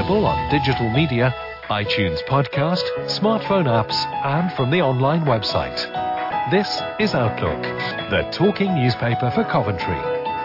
available on digital media, iTunes podcast, smartphone apps, and from the online website. This is Outlook, the talking newspaper for Coventry.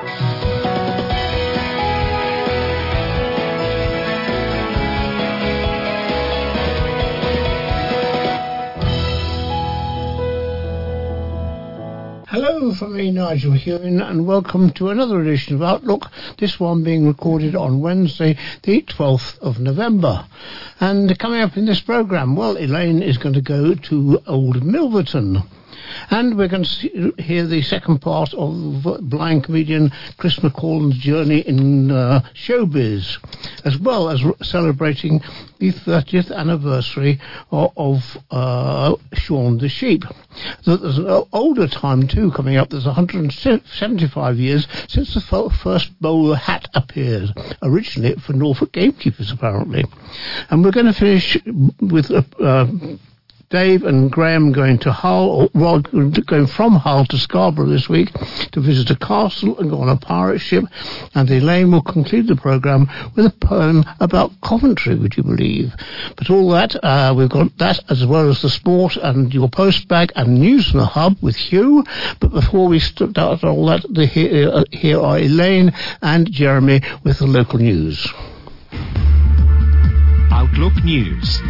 Hello from me, Nigel Hewin, and welcome to another edition of Outlook, this one being recorded on Wednesday, the 12th of November. And coming up in this programme, well, Elaine is going to go to Old Milverton. And we're going to hear the second part of blind comedian Chris McCallan's journey in showbiz, as well as celebrating the 30th anniversary of Shaun the Sheep. There's an older time too coming up. There's 175 years since the first bowler hat appeared, originally for Norfolk Gamekeepers apparently. And we're going to finish with Dave and Graham going to Hull, going from Hull to Scarborough this week to visit a castle and go on a pirate ship. And Elaine will conclude the programme with a poem about Coventry, would you believe? But all that, we've got that as well as the sport and your postbag and news from the hub with Hugh. But before we start all that, here are Elaine and Jeremy with the local news. Outlook News.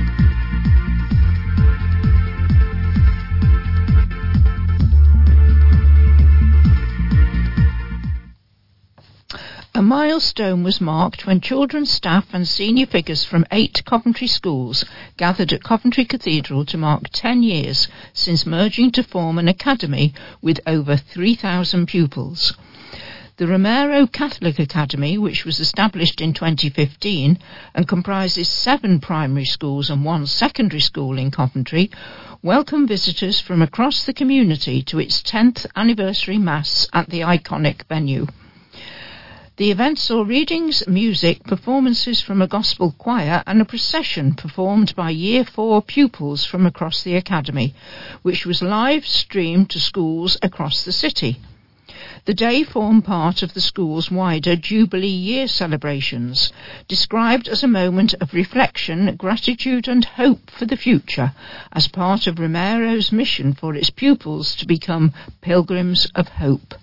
A milestone was marked when children's staff and senior figures from 8 Coventry schools gathered at Coventry Cathedral to mark 10 years since merging to form an academy with over 3,000 pupils. The Romero Catholic Academy, which was established in 2015 and comprises 7 primary schools and 1 secondary school in Coventry, welcomed visitors from across the community to its 10th anniversary Mass at the iconic venue. The event saw readings, music, performances from a gospel choir and a procession performed by Year 4 pupils from across the academy, which was live streamed to schools across the city. The day formed part of the school's wider Jubilee Year celebrations, described as a moment of reflection, gratitude and hope for the future, as part of Romero's mission for its pupils to become pilgrims of hope.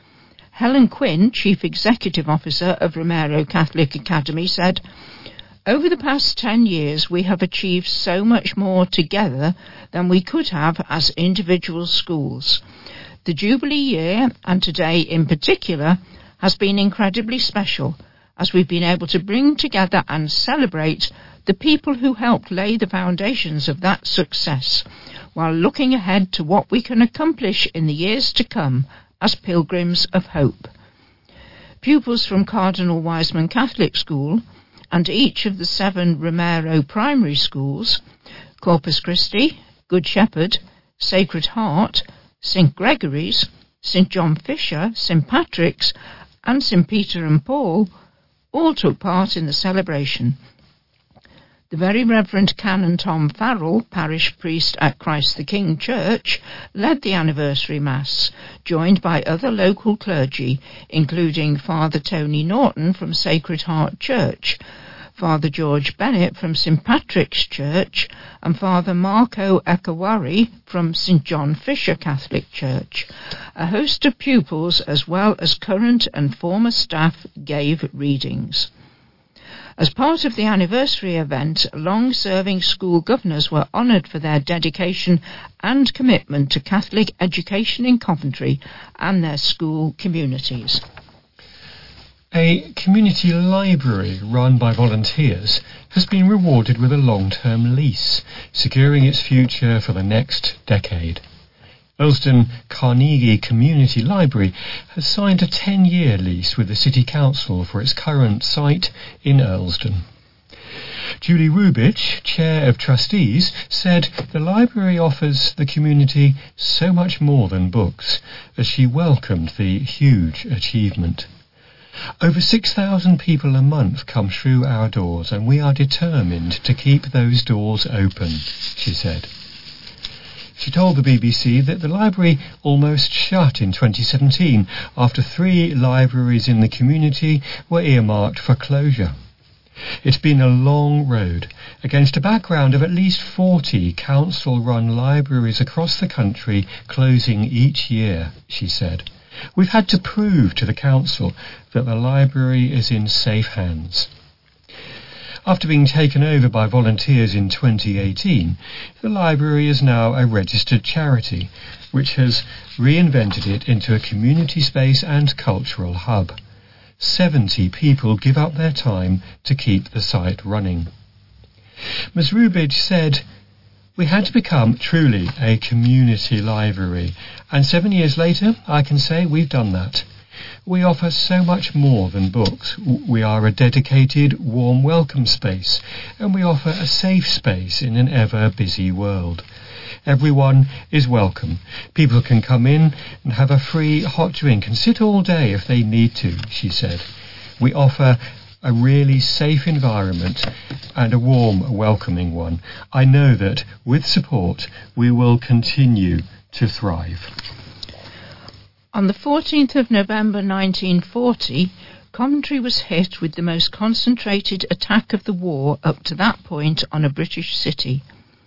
Helen Quinn, Chief Executive Officer of Romero Catholic Academy, said, "Over the past 10 years we have achieved so much more together than we could have as individual schools. The Jubilee Year, and today in particular, has been incredibly special, as we've been able to bring together and celebrate the people who helped lay the foundations of that success, while looking ahead to what we can accomplish in the years to come as pilgrims of hope." Pupils from Cardinal Wiseman Catholic School and each of the 7 Romero primary schools, Corpus Christi, Good Shepherd, Sacred Heart, St Gregory's, St John Fisher, St Patrick's and St Peter and Paul all took part in the celebration. The Very Reverend Canon Tom Farrell, parish priest at Christ the King Church, led the anniversary Mass, joined by other local clergy, including Father Tony Norton from Sacred Heart Church, Father George Bennett from St Patrick's Church, and Father Marco Ekawari from St John Fisher Catholic Church. A host of pupils, as well as current and former staff, gave readings. As part of the anniversary event, long-serving school governors were honoured for their dedication and commitment to Catholic education in Coventry and their school communities. A community library run by volunteers has been rewarded with a long-term lease, securing its future for the next decade. Earlsdon Carnegie Community Library has signed a 10-year lease with the City Council for its current site in Earlsdon. Julie Rubich, Chair of Trustees, said the library offers the community so much more than books, as she welcomed the huge achievement. Over 6,000 people a month come through our doors, and we are determined to keep those doors open, she said. She told the BBC that the library almost shut in 2017 after 3 libraries in the community were earmarked for closure. It's been a long road, against a background of at least 40 council-run libraries across the country closing each year, she said. We've had to prove to the council that the library is in safe hands. After being taken over by volunteers in 2018, the library is now a registered charity, which has reinvented it into a community space and cultural hub. 70 people give up their time to keep the site running. Ms. Rubidge said, "We had to become truly a community library, and 7 years later I can say we've done that. We offer so much more than books. We are a dedicated, warm welcome space, and we offer a safe space in an ever-busy world. Everyone is welcome. People can come in and have a free hot drink and sit all day if they need to," she said. "We offer a really safe environment and a warm, welcoming one. I know that with support we will continue to thrive." On the 14th of November 1940, Coventry was hit with the most concentrated attack of the war up to that point on a British city.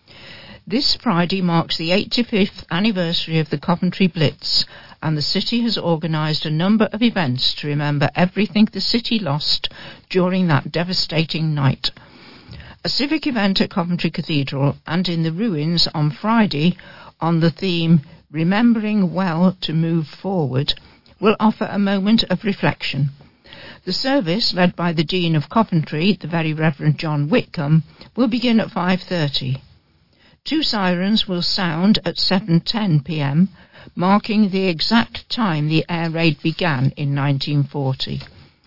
This Friday marks the 85th anniversary of the Coventry Blitz, and the city has organised a number of events to remember everything the city lost during that devastating night. A civic event at Coventry Cathedral and in the ruins on Friday on the theme "Remembering Well to Move Forward" will offer a moment of reflection. The service, led by the Dean of Coventry, the Very Reverend John Whitcomb, will begin at 5:30. 2 sirens will sound at 7:10 p.m, marking the exact time the air raid began in 1940.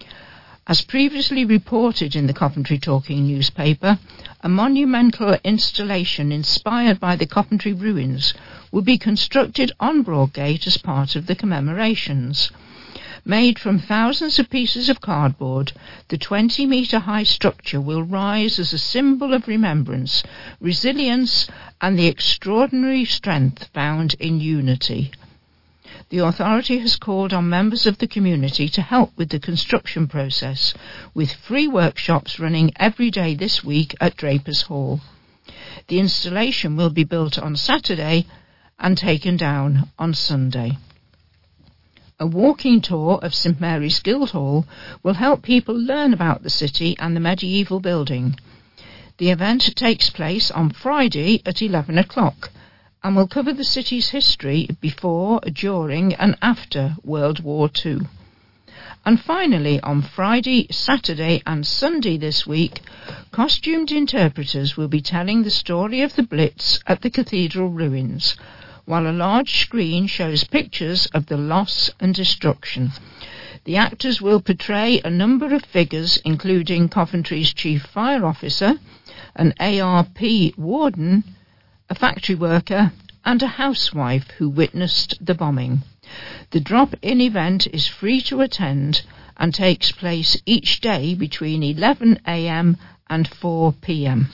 As previously reported in the Coventry Talking newspaper, a monumental installation inspired by the Coventry ruins will be constructed on Broadgate as part of the commemorations. Made from thousands of pieces of cardboard, the 20-metre-high structure will rise as a symbol of remembrance, resilience, and the extraordinary strength found in unity. The authority has called on members of the community to help with the construction process, with free workshops running every day this week at Drapers Hall. The installation will be built on Saturday and taken down on Sunday. A walking tour of St Mary's Guildhall will help people learn about the city and the medieval building. The event takes place on Friday at 11 o'clock and will cover the city's history before, during and after World War II. And finally, on Friday, Saturday and Sunday this week, costumed interpreters will be telling the story of the Blitz at the cathedral ruins, while a large screen shows pictures of the loss and destruction. The actors will portray a number of figures, including Coventry's Chief Fire Officer, an ARP warden, a factory worker, and a housewife who witnessed the bombing. The drop-in event is free to attend and takes place each day between 11 a.m. and 4 p.m.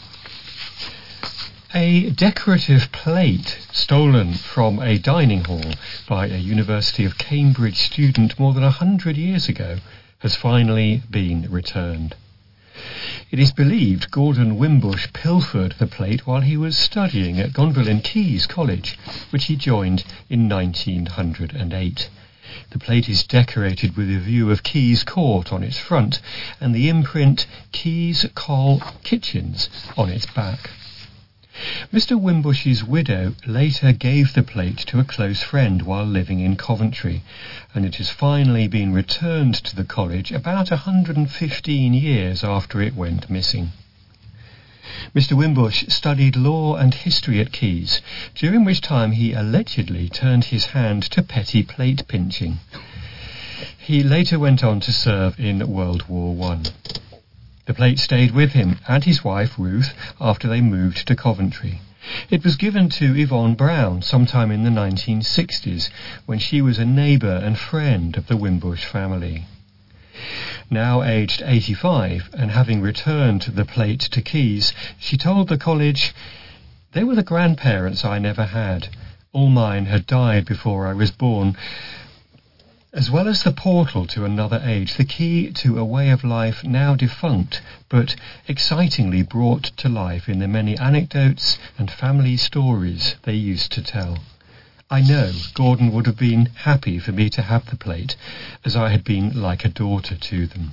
A decorative plate stolen from a dining hall by a University of Cambridge student more than 100 years ago has finally been returned. It is believed Gordon Wimbush pilfered the plate while he was studying at Gonville in Caius College, which he joined in 1908. The plate is decorated with a view of Caius Court on its front and the imprint Caius Coll Kitchens on its back. Mr. Wimbush's widow later gave the plate to a close friend while living in Coventry, and it has finally been returned to the college about 115 years after it went missing. Mr. Wimbush studied law and history at Caius, during which time he allegedly turned his hand to petty plate pinching. He later went on to serve in World War I. The plate stayed with him and his wife Ruth after they moved to Coventry. It was given to Yvonne Brown sometime in the 1960s when she was a neighbour and friend of the Wimbush family. Now aged 85 and having returned the plate to Caius, she told the college, "They were the grandparents I never had. All mine had died before I was born. As well as the portal to another age, the key to a way of life now defunct, but excitingly brought to life in the many anecdotes and family stories they used to tell. I know Gordon would have been happy for me to have the plate, as I had been like a daughter to them.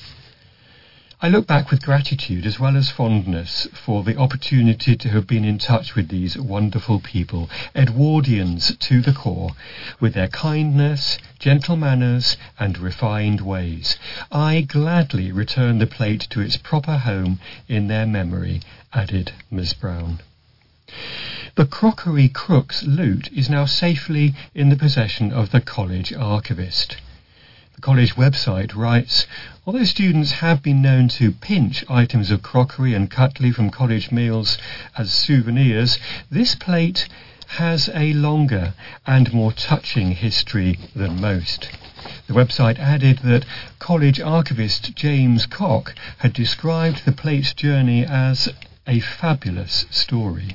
I look back with gratitude as well as fondness for the opportunity to have been in touch with these wonderful people, Edwardians to the core, with their kindness, gentle manners and refined ways. I gladly return the plate to its proper home in their memory, added Miss Brown. The crockery crook's loot is now safely in the possession of the college archivist. The college website writes, although students have been known to pinch items of crockery and cutlery from college meals as souvenirs, this plate has a longer and more touching history than most. The website added that college archivist James Cock had described the plate's journey as a fabulous story.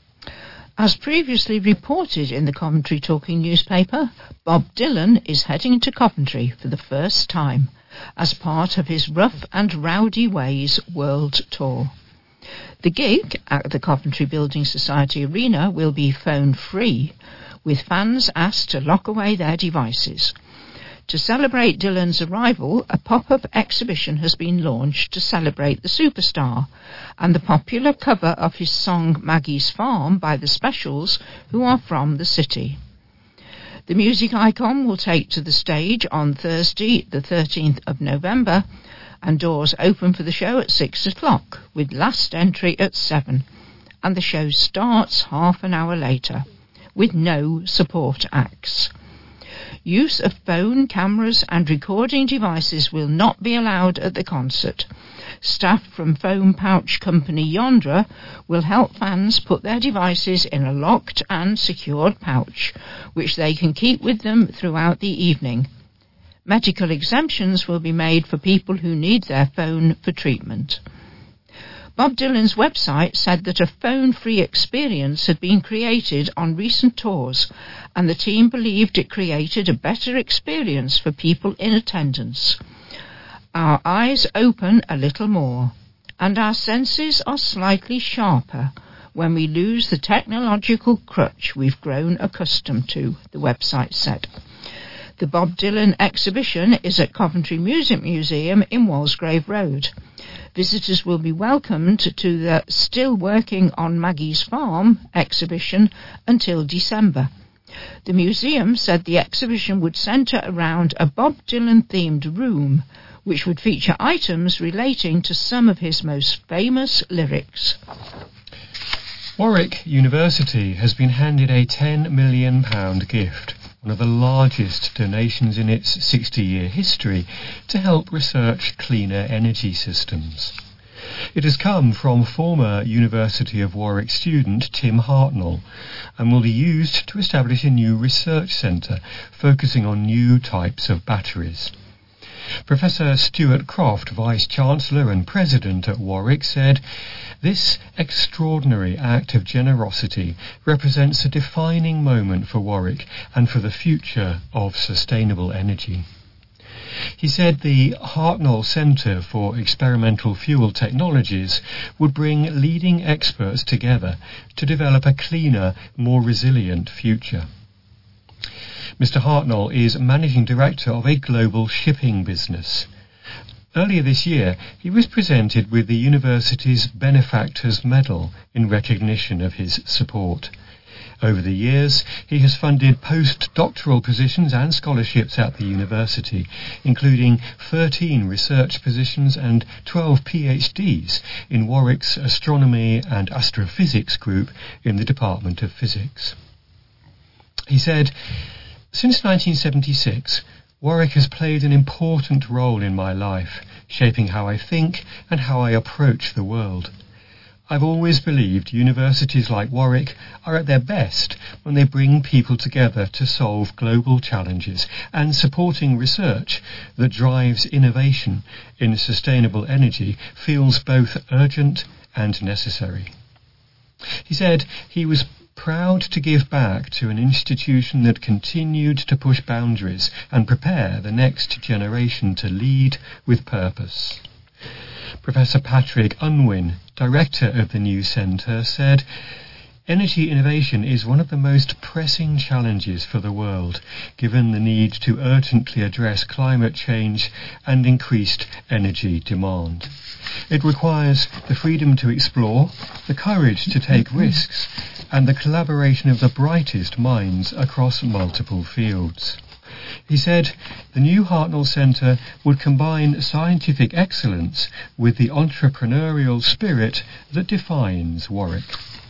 As previously reported in the Coventry Talking newspaper, Bob Dylan is heading to Coventry for the first time as part of his Rough and Rowdy Ways World Tour. The gig at the Coventry Building Society Arena will be phone-free, with fans asked to lock away their devices. To celebrate Dylan's arrival, a pop-up exhibition has been launched to celebrate the superstar, and the popular cover of his song Maggie's Farm by the Specials, who are from the city. The music icon will take to the stage on Thursday, the 13th of November, and doors open for the show at 6 o'clock, with last entry at 7, and the show starts half an hour later, with no support acts. Use of phone, cameras and recording devices will not be allowed at the concert. Staff from phone pouch company Yondra will help fans put their devices in a locked and secured pouch, which they can keep with them throughout the evening. Medical exemptions will be made for people who need their phone for treatment. Bob Dylan's website said that a phone-free experience had been created on recent tours, and the team believed it created a better experience for people in attendance. Our eyes open a little more, and our senses are slightly sharper when we lose the technological crutch we've grown accustomed to, the website said. The Bob Dylan exhibition is at Coventry Music Museum in Walsgrave Road. Visitors will be welcomed to the Still Working on Maggie's Farm exhibition until December. The museum said the exhibition would centre around a Bob Dylan-themed room, which would feature items relating to some of his most famous lyrics. Warwick University has been handed a £10 million gift, one of the largest donations in its 60-year history, to help research cleaner energy systems. It has come from former University of Warwick student Tim Hartnell and will be used to establish a new research centre focusing on new types of batteries. Professor Stuart Croft, Vice-Chancellor and President at Warwick, said, "This extraordinary act of generosity represents a defining moment for Warwick and for the future of sustainable energy." He said the Hartnell Centre for Experimental Fuel Technologies would bring leading experts together to develop a cleaner, more resilient future. Mr. Hartnell is Managing Director of a global shipping business. Earlier this year, he was presented with the university's Benefactors Medal in recognition of his support. Over the years, he has funded postdoctoral positions and scholarships at the university, including 13 research positions and 12 PhDs in Warwick's Astronomy and Astrophysics group in the Department of Physics. He said, "Since 1976, Warwick has played an important role in my life, shaping how I think and how I approach the world. I've always believed universities like Warwick are at their best when they bring people together to solve global challenges, and supporting research that drives innovation in sustainable energy feels both urgent and necessary." He said he was proud to give back to an institution that continued to push boundaries and prepare the next generation to lead with purpose. Professor Patrick Unwin, director of the new centre, said, "Energy innovation is one of the most pressing challenges for the world, given the need to urgently address climate change and increased energy demand. It requires the freedom to explore, the courage to take risks, and the collaboration of the brightest minds across multiple fields." He said the new Hartnell Centre would combine scientific excellence with the entrepreneurial spirit that defines Warwick.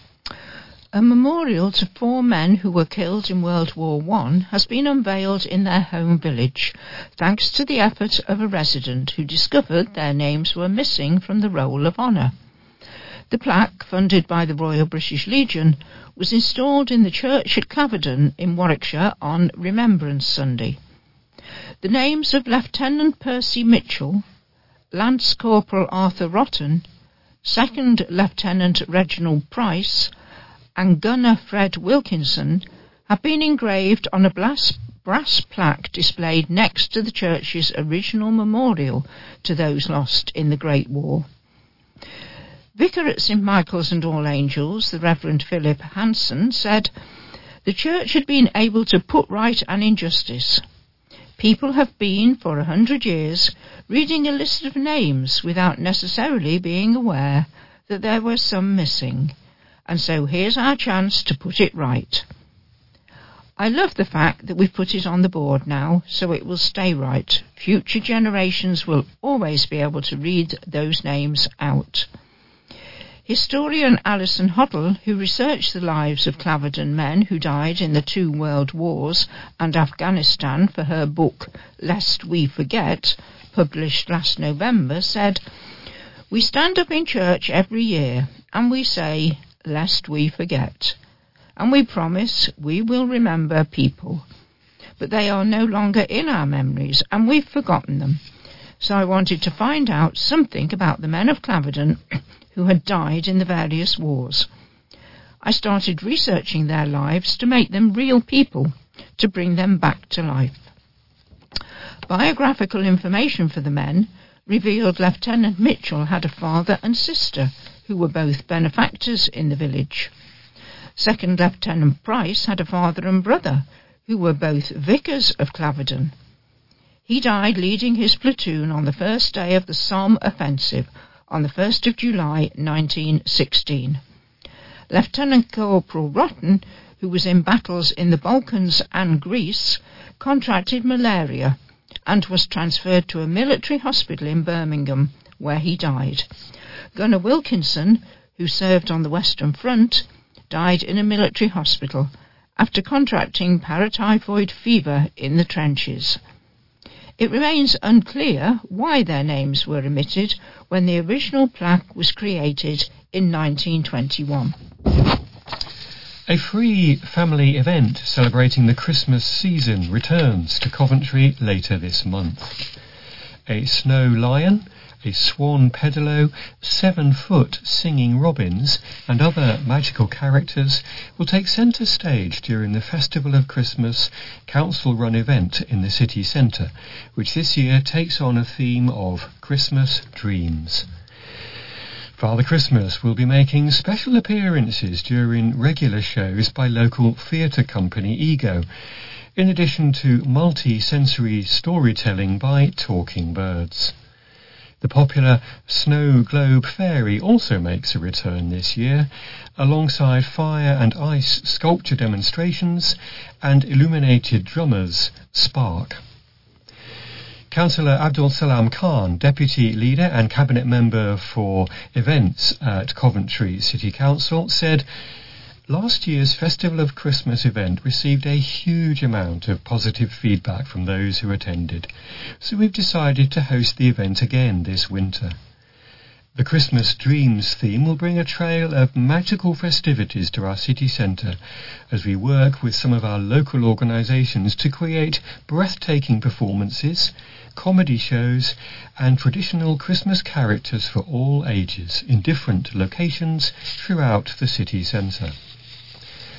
A memorial to 4 men who were killed in World War I has been unveiled in their home village, thanks to the effort of a resident who discovered their names were missing from the Roll of Honour. The plaque, funded by the Royal British Legion, was installed in the church at Claverden in Warwickshire on Remembrance Sunday. The names of Lieutenant Percy Mitchell, Lance Corporal Arthur Rotten, 2nd Lieutenant Reginald Price, and Gunner Fred Wilkinson have been engraved on a brass plaque displayed next to the church's original memorial to those lost in the Great War. Vicar at St Michael's and All Angels, the Reverend Philip Hanson, said, "The church had been able to put right an injustice. People have been, for 100 years, reading a list of names without necessarily being aware that there were some missing. And so here's our chance to put it right. I love the fact that we've put it on the board now, so it will stay right. Future generations will always be able to read those names out." Historian Alison Hoddle, who researched the lives of Claverden men who died in the 2 world wars and Afghanistan for her book Lest We Forget, published last November, said, "We stand up in church every year and we say, lest we forget. And we promise we will remember people. But they are no longer in our memories and we've forgotten them. So I wanted to find out something about the men of Claverden who had died in the various wars. I started researching their lives to make them real people, to bring them back to life. Biographical information for the men revealed Lieutenant Mitchell had a father and sister who were both benefactors in the village. 2nd Lieutenant Price had a father and brother who were both vicars of Claverden. He died leading his platoon on the first day of the Somme offensive on the 1st of July 1916. Lieutenant Corporal Rotten, who was in battles in the Balkans and Greece, contracted malaria and was transferred to a military hospital in Birmingham, where he died. Gunner Wilkinson, who served on the Western Front, died in a military hospital after contracting paratyphoid fever in the trenches. It remains unclear why their names were omitted when the original plaque was created in 1921. A free family event celebrating the Christmas season returns to Coventry later this month. A snow lion, a swan pedalo, 7-foot singing robins, and other magical characters will take centre stage during the Festival of Christmas council-run event in the city centre, which this year takes on a theme of Christmas Dreams. Father Christmas will be making special appearances during regular shows by local theatre company Ego, in addition to multi-sensory storytelling by Talking Birds. The popular Snow Globe Fairy also makes a return this year, alongside fire and ice sculpture demonstrations and illuminated drummers Spark. Councillor Abdul Salam Khan, Deputy Leader and Cabinet Member for Events at Coventry City Council, said, "Last year's Festival of Christmas event received a huge amount of positive feedback from those who attended, so we've decided to host the event again this winter. The Christmas Dreams theme will bring a trail of magical festivities to our city centre as we work with some of our local organisations to create breathtaking performances, comedy shows and traditional Christmas characters for all ages in different locations throughout the city centre."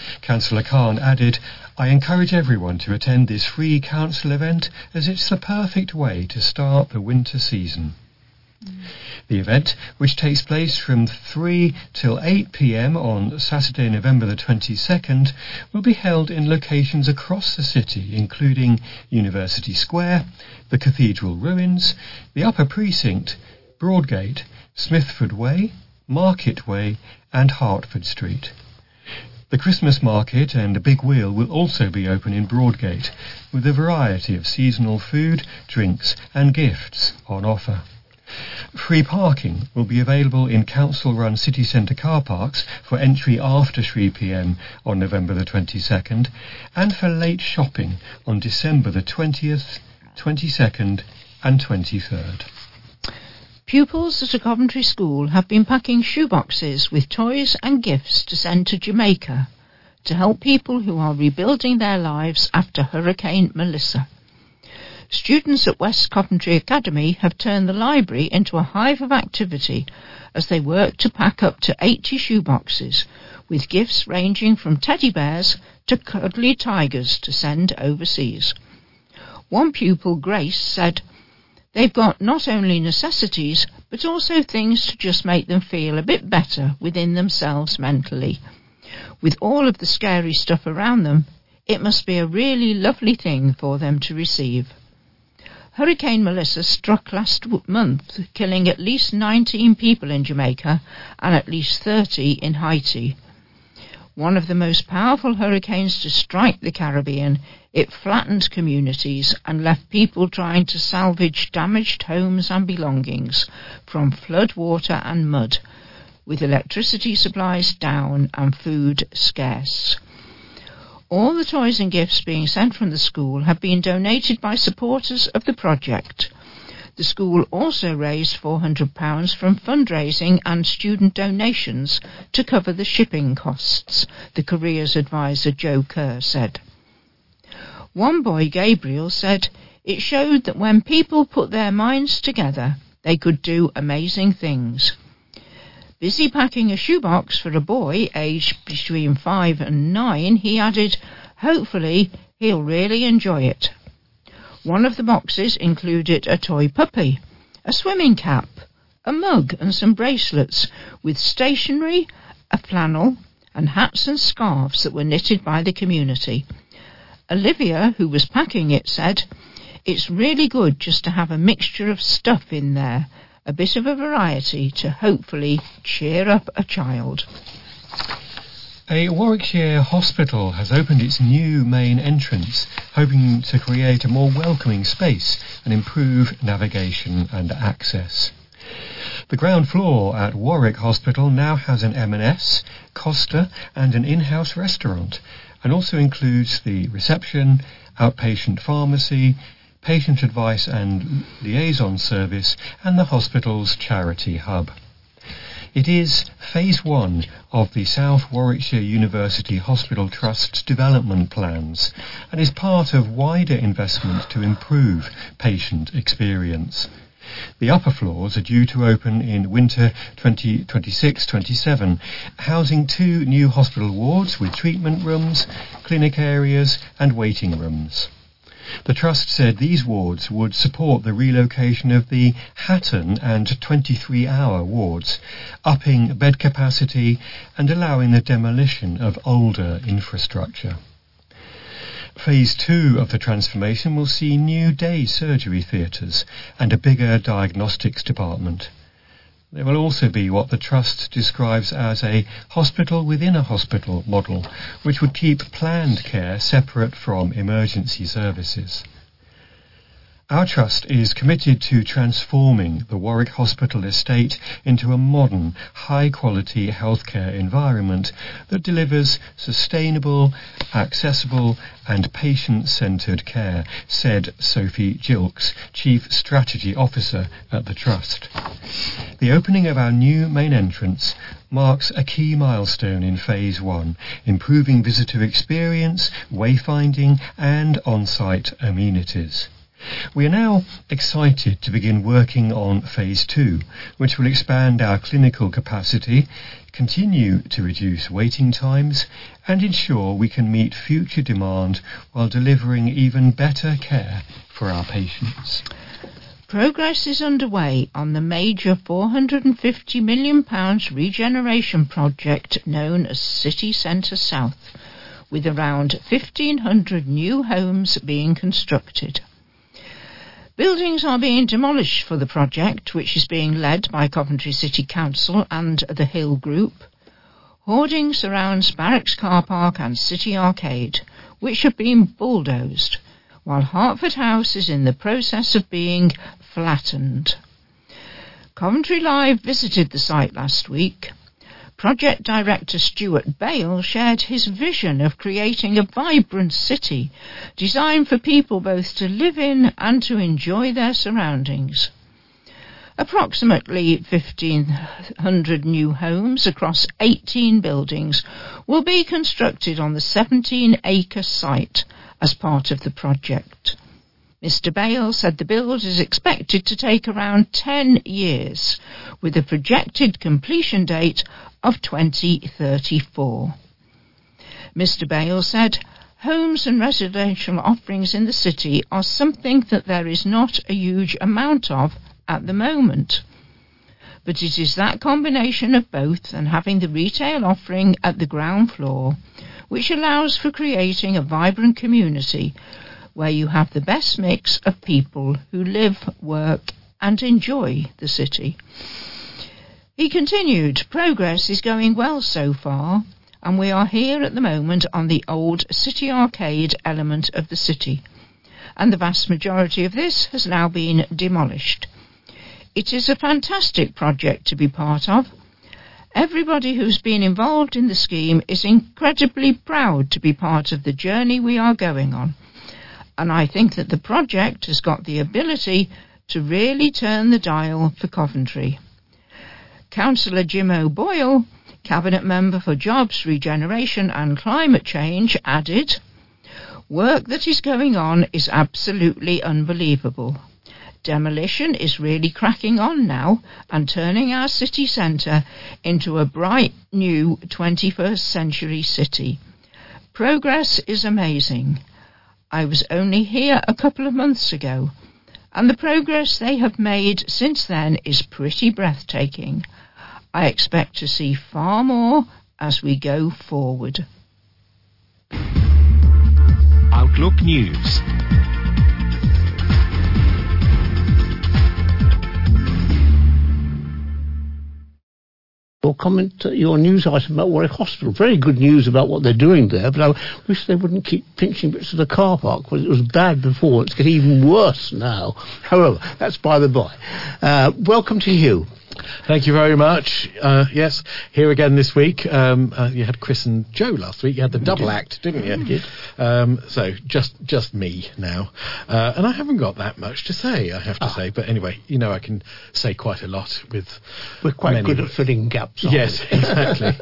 Councillor Khan added, "I encourage everyone to attend this free council event as it's the perfect way to start the winter season." The event, which takes place from 3 till 8 p.m. on Saturday, November the 22nd, will be held in locations across the city, including University Square, the Cathedral Ruins, the Upper Precinct, Broadgate, Smithford Way, Market Way and Hertford Street. The Christmas market and a big wheel will also be open in Broadgate, with a variety of seasonal food, drinks and gifts on offer. Free parking will be available in council-run city centre car parks for entry after 3 p.m. on November the 22nd, and for late shopping on December the 20th, 22nd and 23rd. Pupils at a Coventry school have been packing shoeboxes with toys and gifts to send to Jamaica to help people who are rebuilding their lives after Hurricane Melissa. Students at West Coventry Academy have turned the library into a hive of activity as they work to pack up to 80 shoeboxes, with gifts ranging from teddy bears to cuddly tigers to send overseas. One pupil, Grace, said, "They've got not only necessities, but also things to just make them feel a bit better within themselves mentally. With all of the scary stuff around them, it must be a really lovely thing for them to receive." Hurricane Melissa struck last month, killing at least 19 people in Jamaica and at least 30 in Haiti. One of the most powerful hurricanes to strike the Caribbean, it flattened communities and left people trying to salvage damaged homes and belongings from flood water and mud, with electricity supplies down and food scarce. All the toys and gifts being sent from the school have been donated by supporters of the project. The school also raised £400 from fundraising and student donations to cover the shipping costs, the careers advisor Joe Kerr said. One boy, Gabriel, said, "It showed that when people put their minds together, they could do amazing things." Busy packing a shoebox for a boy aged between 5 and 9, he added, "Hopefully he'll really enjoy it." One of the boxes included a toy puppy, a swimming cap, a mug and some bracelets, with stationery, a flannel and hats and scarves that were knitted by the community. Olivia, who was packing it, said, "It's really good just to have a mixture of stuff in there, a bit of a variety to hopefully cheer up a child." A Warwickshire hospital has opened its new main entrance, hoping to create a more welcoming space and improve navigation and access. The ground floor at Warwick Hospital now has an M&S, Costa and an in-house restaurant, and also includes the reception, outpatient pharmacy, patient advice and liaison service and the hospital's charity hub. It is Phase 1 of the South Warwickshire University Hospital Trust's development plans and is part of wider investment to improve patient experience. The upper floors are due to open in winter 2026-27, housing 2 new hospital wards with treatment rooms, clinic areas and waiting rooms. The Trust said these wards would support the relocation of the Hatton and 23-hour wards, upping bed capacity and allowing the demolition of older infrastructure. Phase 2 of the transformation will see new day surgery theatres and a bigger diagnostics department. There will also be what the Trust describes as a hospital within a hospital model, which would keep planned care separate from emergency services. Our Trust is committed to transforming the Warwick Hospital estate into a modern, high-quality healthcare environment that delivers sustainable, accessible and patient-centred care, said Sophie Gilks, Chief Strategy Officer at the Trust. The opening of our new main entrance marks a key milestone in Phase 1, improving visitor experience, wayfinding and on-site amenities. We are now excited to begin working on Phase 2, which will expand our clinical capacity, continue to reduce waiting times, and ensure we can meet future demand while delivering even better care for our patients. Progress is underway on the major £450 million regeneration project known as City Centre South, with around 1,500 new homes being constructed. Buildings are being demolished for the project, which is being led by Coventry City Council and the Hill Group. Hoarding surrounds Barracks Car Park and City Arcade, which have been bulldozed, while Hertford House is in the process of being flattened. Coventry Live visited the site last week. Project Director Stuart Bale shared his vision of creating a vibrant city designed for people both to live in and to enjoy their surroundings. Approximately 1,500 new homes across 18 buildings will be constructed on the 17-acre site as part of the project. Mr. Bale said the build is expected to take around 10 years, with a projected completion date of 2034. Mr. Bale said, "Homes and residential offerings in the city are something that there is not a huge amount of at the moment. But it is that combination of both and having the retail offering at the ground floor which allows for creating a vibrant community where you have the best mix of people who live, work and enjoy the city." He continued, "Progress is going well so far, and we are here at the moment on the old City Arcade element of the city, and the vast majority of this has now been demolished. It is a fantastic project to be part of. Everybody who's been involved in the scheme is incredibly proud to be part of the journey we are going on, and I think that the project has got the ability to really turn the dial for Coventry." Councillor Jim O'Boyle, Cabinet Member for Jobs, Regeneration and Climate Change, added, "Work that is going on is absolutely unbelievable. Demolition is really cracking on now and turning our city centre into a bright new 21st century city. Progress is amazing. I was only here a couple of months ago, and the progress they have made since then is pretty breathtaking. I expect to see far more as we go forward." Outlook News. Your comment, your news item about Warwick Hospital. Very good news about what they're doing there, but I wish they wouldn't keep pinching bits of the car park, because it was bad before. It's getting even worse now. However, that's by the by. Welcome to you. Thank you very much. Yes, here again this week. You had Chris and Joe last week. You had the double act, didn't you? Did. So just me now, and I haven't got that much to say, I have to say. But anyway, you know, I can say quite a lot with. We're quite good at filling gaps. Yes, exactly.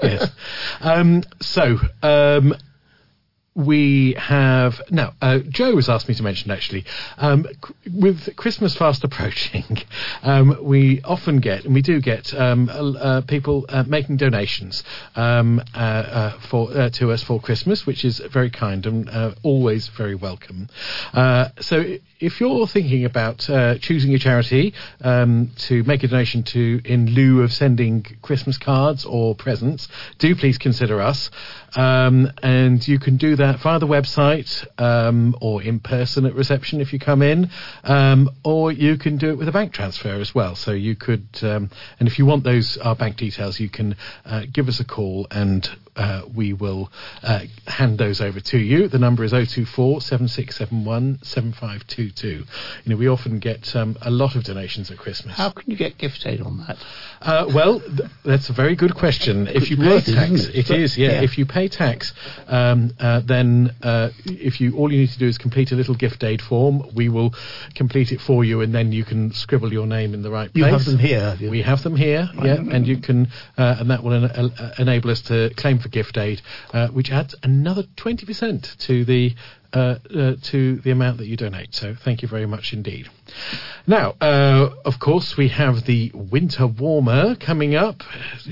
Yes. We have now. Joe has asked me to mention, actually, with Christmas fast approaching, we often get, and we do get, people making donations to us for Christmas, which is very kind and always very welcome. So if you're thinking about choosing a charity to make a donation to in lieu of sending Christmas cards or presents, do please consider us. And you can do that via the website, or in person at reception if you come in, or you can do it with a bank transfer as well. So you could, and if you want our bank details, you can give us a call and we will hand those over to you. The number is 024 7671 7522. You know, we often get a lot of donations at Christmas. How can you get gift aid on that? Well, that's a very good question. If you pay tax, it is, yeah. If you pay tax, then all you need to do is complete a little gift aid form. We will complete it for you, and then you can scribble your name in the right place. You have them here. We have them here, yeah, and you can, and that will enable us to claim for for gift aid, which adds another 20% to the amount that you donate. So thank you very much indeed. Now, of course, we have the winter warmer coming up,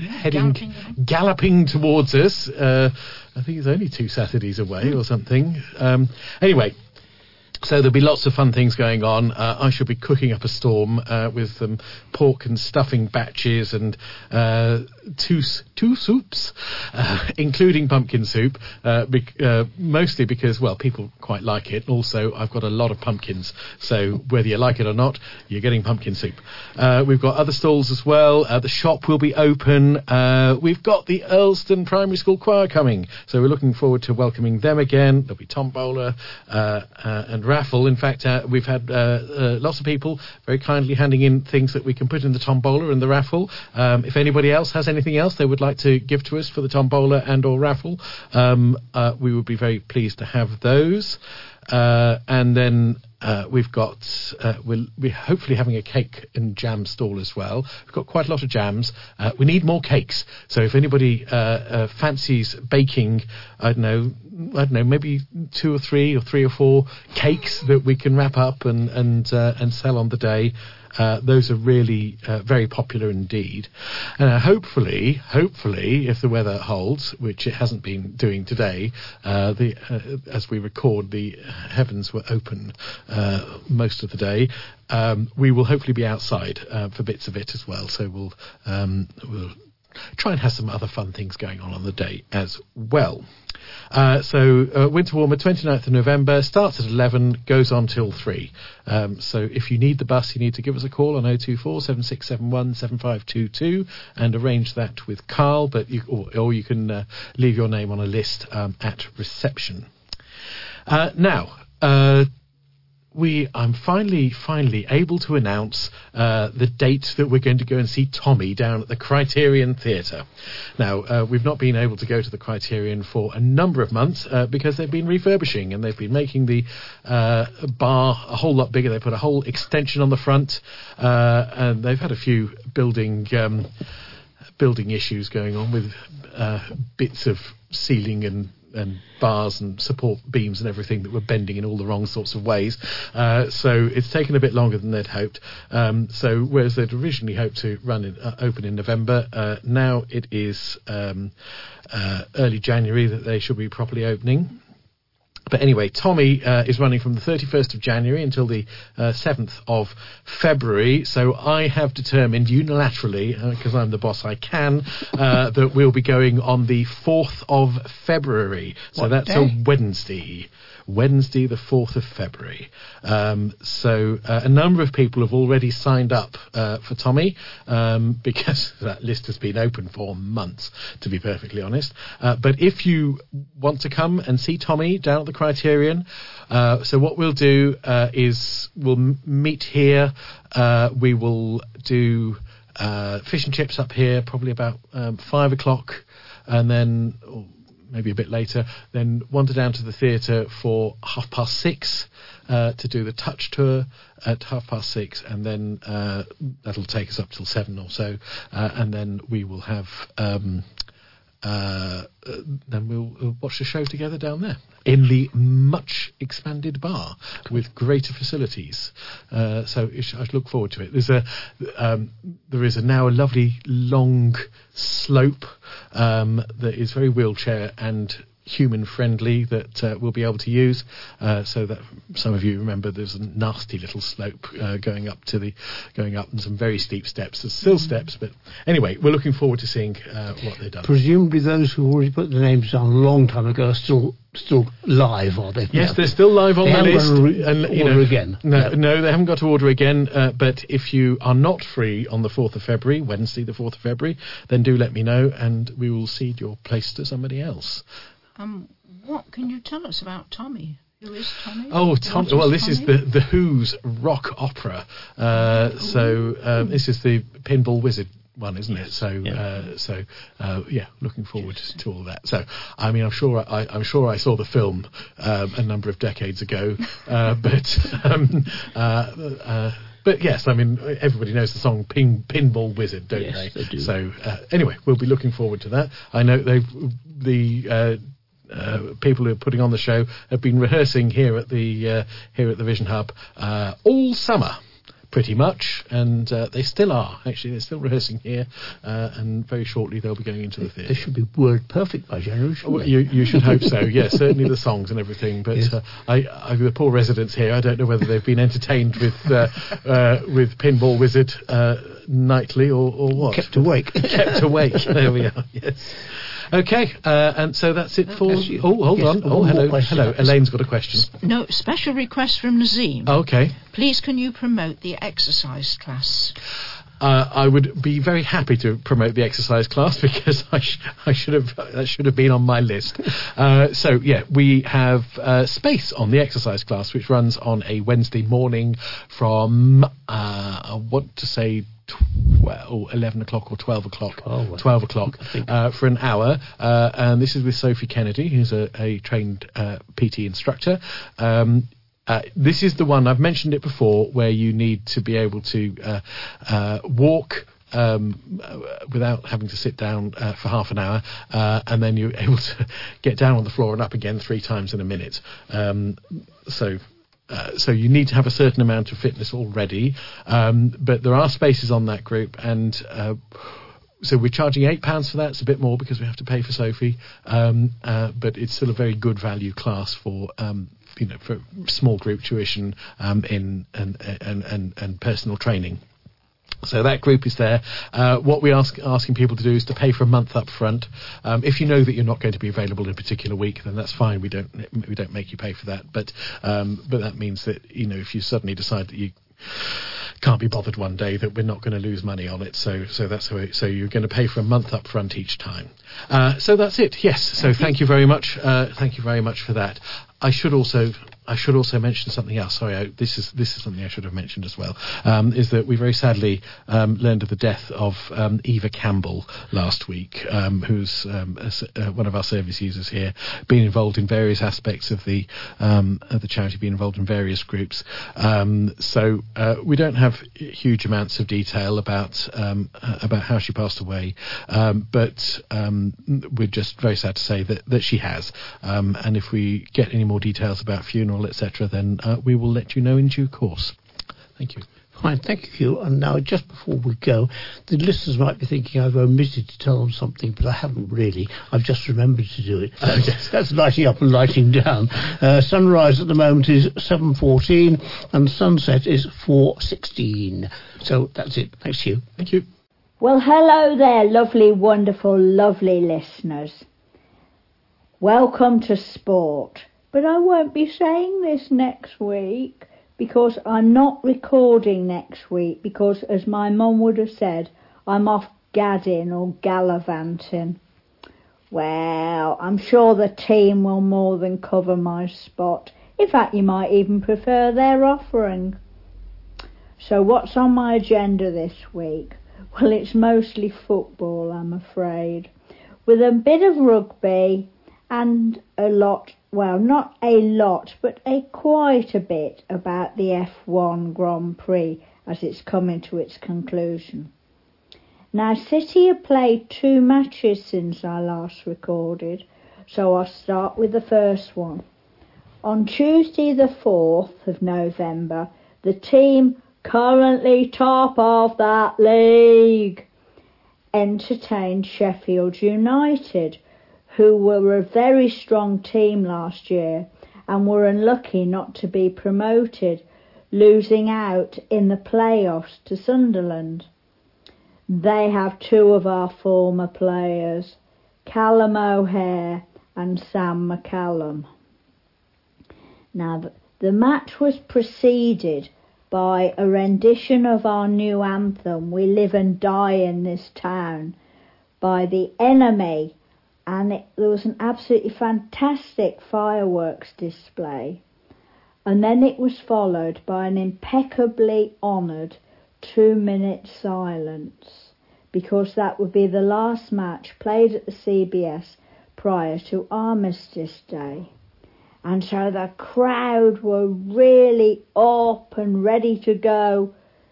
galloping towards us. I think it's only 2 Saturdays away or something. Anyway. So there'll be lots of fun things going on. I shall be cooking up a storm with some pork and stuffing batches and two soups, including pumpkin soup, mostly because, well, people quite like it. Also, I've got a lot of pumpkins, so whether you like it or not, you're getting pumpkin soup. We've got other stalls as well. The shop will be open. We've got the Earlston Primary School Choir coming, so we're looking forward to welcoming them again. There'll be tombola and raffle. In fact, we've had lots of people very kindly handing in things that we can put in the tombola and the raffle. If anybody else has anything else they would like to give to us for the tombola and or raffle, we would be very pleased to have those. And then we've got we're hopefully having a cake and jam stall as well. We've got quite a lot of jams. We need more cakes, so if anybody fancies baking, I don't know, maybe 2 or 3 or 3 or 4 cakes that we can wrap up and sell on the day. Those are really very popular indeed. And hopefully, if the weather holds, which it hasn't been doing today, as we record, the heavens were open most of the day. We will hopefully be outside for bits of it as well. So we'll try and have some other fun things going on the day as well. So Winter Warmer, 29th of November, starts at 11, goes on till 3. So if you need the bus, you need to give us a call on 024 7671 7522 and arrange that with Carl, but or you can leave your name on a list at reception. Now, I'm finally able to announce the date that we're going to go and see Tommy down at the Criterion Theatre. Now, we've not been able to go to the Criterion for a number of months because they've been refurbishing and they've been making the bar a whole lot bigger. They put a whole extension on the front, and they've had a few building issues going on with bits of ceiling and bars and support beams and everything that were bending in all the wrong sorts of ways. So it's taken a bit longer than they'd hoped. So whereas they'd originally hoped to open in November, now it is early January that they should be properly opening. But anyway, Tommy is running from the 31st of January until the 7th of February. So I have determined unilaterally, because I'm the boss, I can, that we'll be going on the 4th of February. So what that's day? A Wednesday. Wednesday, the 4th of February. So a number of people have already signed up for Tommy because that list has been open for months, to be perfectly honest. But if you want to come and see Tommy down at the Criterion, so what we'll do is we'll meet here. We will do fish and chips up here, probably about 5 o'clock, and then maybe a bit later, then wander down to the theatre for 6:30 to do the touch tour at 6:30, and then that'll take us up till 7 or so, and then we will have then we'll watch the show together down there in the much expanded bar with greater facilities. So I look forward to it. There is now a lovely long slope that is very wheelchair and human friendly that we'll be able to use, so that some of you remember there's a nasty little slope going up and some very steep steps. There's still steps, but anyway, we're looking forward to seeing what they've done. Presumably those who already put their names down a long time ago are still live, are they? Yes, they're still live on the list. Order again. No, they haven't got to order again. But if you are not free on the 4th of February, Wednesday the 4th of February, then do let me know, and we will cede your place to somebody else. What can you tell us about Tommy? Who is Tommy? Oh, Tommy. Well, this is the Who's rock opera. This is the Pinball Wizard one, isn't it? So, yeah. Looking forward to all that. So, I mean, I'm sure I saw the film But yes, I mean, everybody knows the song Pinball Wizard, don't Yes, they do. So anyway, we'll be looking forward to that. I know the people who are putting on the show have been rehearsing here at the Vision Hub all summer, pretty much, and they still are. Actually, they're still rehearsing here, and very shortly they'll be going into the theatre. They should be word perfect by January, shouldn't they? You should hope so. Yes, certainly the songs and everything. But Yes. the poor residents here, I don't know whether they've been entertained with Pinball Wizard nightly or what. Kept awake. Kept awake. There we are. Yes. Okay, and so that's it for. Yes, Oh, hold yes, on. Oh, one more hello, question. hello. Elaine's got a question. No, special request from Nazim. Okay. Please can you promote the exercise class? I would be very happy to promote the exercise class because I should have been on my list. So yeah, we have space on the exercise class, which runs on a Wednesday morning from I want to say 11 o'clock or 12 o'clock. 12 o'clock for an hour, and this is with Sophie Kennedy, who's a trained PT instructor. This is the one, I've mentioned it before, where you need to be able to walk without having to sit down for half an hour, and then you're able to get down on the floor and up again 3 times in a minute. So you need to have a certain amount of fitness already, but there are spaces on that group, and so we're charging £8 for that. It's a bit more because we have to pay for Sophie, but it's still a very good value class for for small group tuition and personal training. So that group is there. What we're asking people to do is to pay for a month up front. If you know that you're not going to be available in a particular week, then that's fine. We don't make you pay for that. But that means that if you suddenly decide that you can't be bothered one day, that we're not going to lose money on it. So that's how so you're going to pay for a month up front each time. So that's it. Yes. So thank you very much. Thank you very much for that. I should also mention something else. Sorry, this is something I should have mentioned as well. Is that we very sadly learned of the death of Eva Campbell last week, who's one of our service users here, been involved in various aspects of the charity, been involved in various groups. So we don't have huge amounts of detail about how she passed away, but we're just very sad to say that she has. And if we get any more details about funeral, etc., then we will let you know in due course. Thank you. Fine, thank you. And now, just before we go, the listeners might be thinking I've omitted to tell them something, but I haven't really. I've just remembered to do it. That's lighting up and lighting down. Sunrise at the moment is 7:14, and sunset is 4:16. So that's it. Thanks to you. Thank you. Well, hello there, lovely, wonderful, lovely listeners. Welcome to sport. But I won't be saying this next week because I'm not recording next week because, as my mum would have said, I'm off gadding or gallivanting. Well, I'm sure the team will more than cover my spot. In fact, you might even prefer their offering. So what's on my agenda this week? Well, it's mostly football, I'm afraid, with a bit of rugby and a lot, well, not a lot, but quite a bit about the F1 Grand Prix as it's coming to its conclusion. Now, City have played 2 matches since I last recorded, so I'll start with the first one. On Tuesday the 4th of November, the team currently top of that league entertained Sheffield United, who were a very strong team last year and were unlucky not to be promoted, losing out in the playoffs to Sunderland. They have 2 of our former players, Callum O'Hare and Sam McCallum. Now, the match was preceded by a rendition of our new anthem, We Live and Die in This Town, by The Enemy, and there was an absolutely fantastic fireworks display. And then it was followed by an impeccably honoured 2-minute silence, because that would be the last match played at the CBS prior to Armistice Day. And so the crowd were really up and ready to go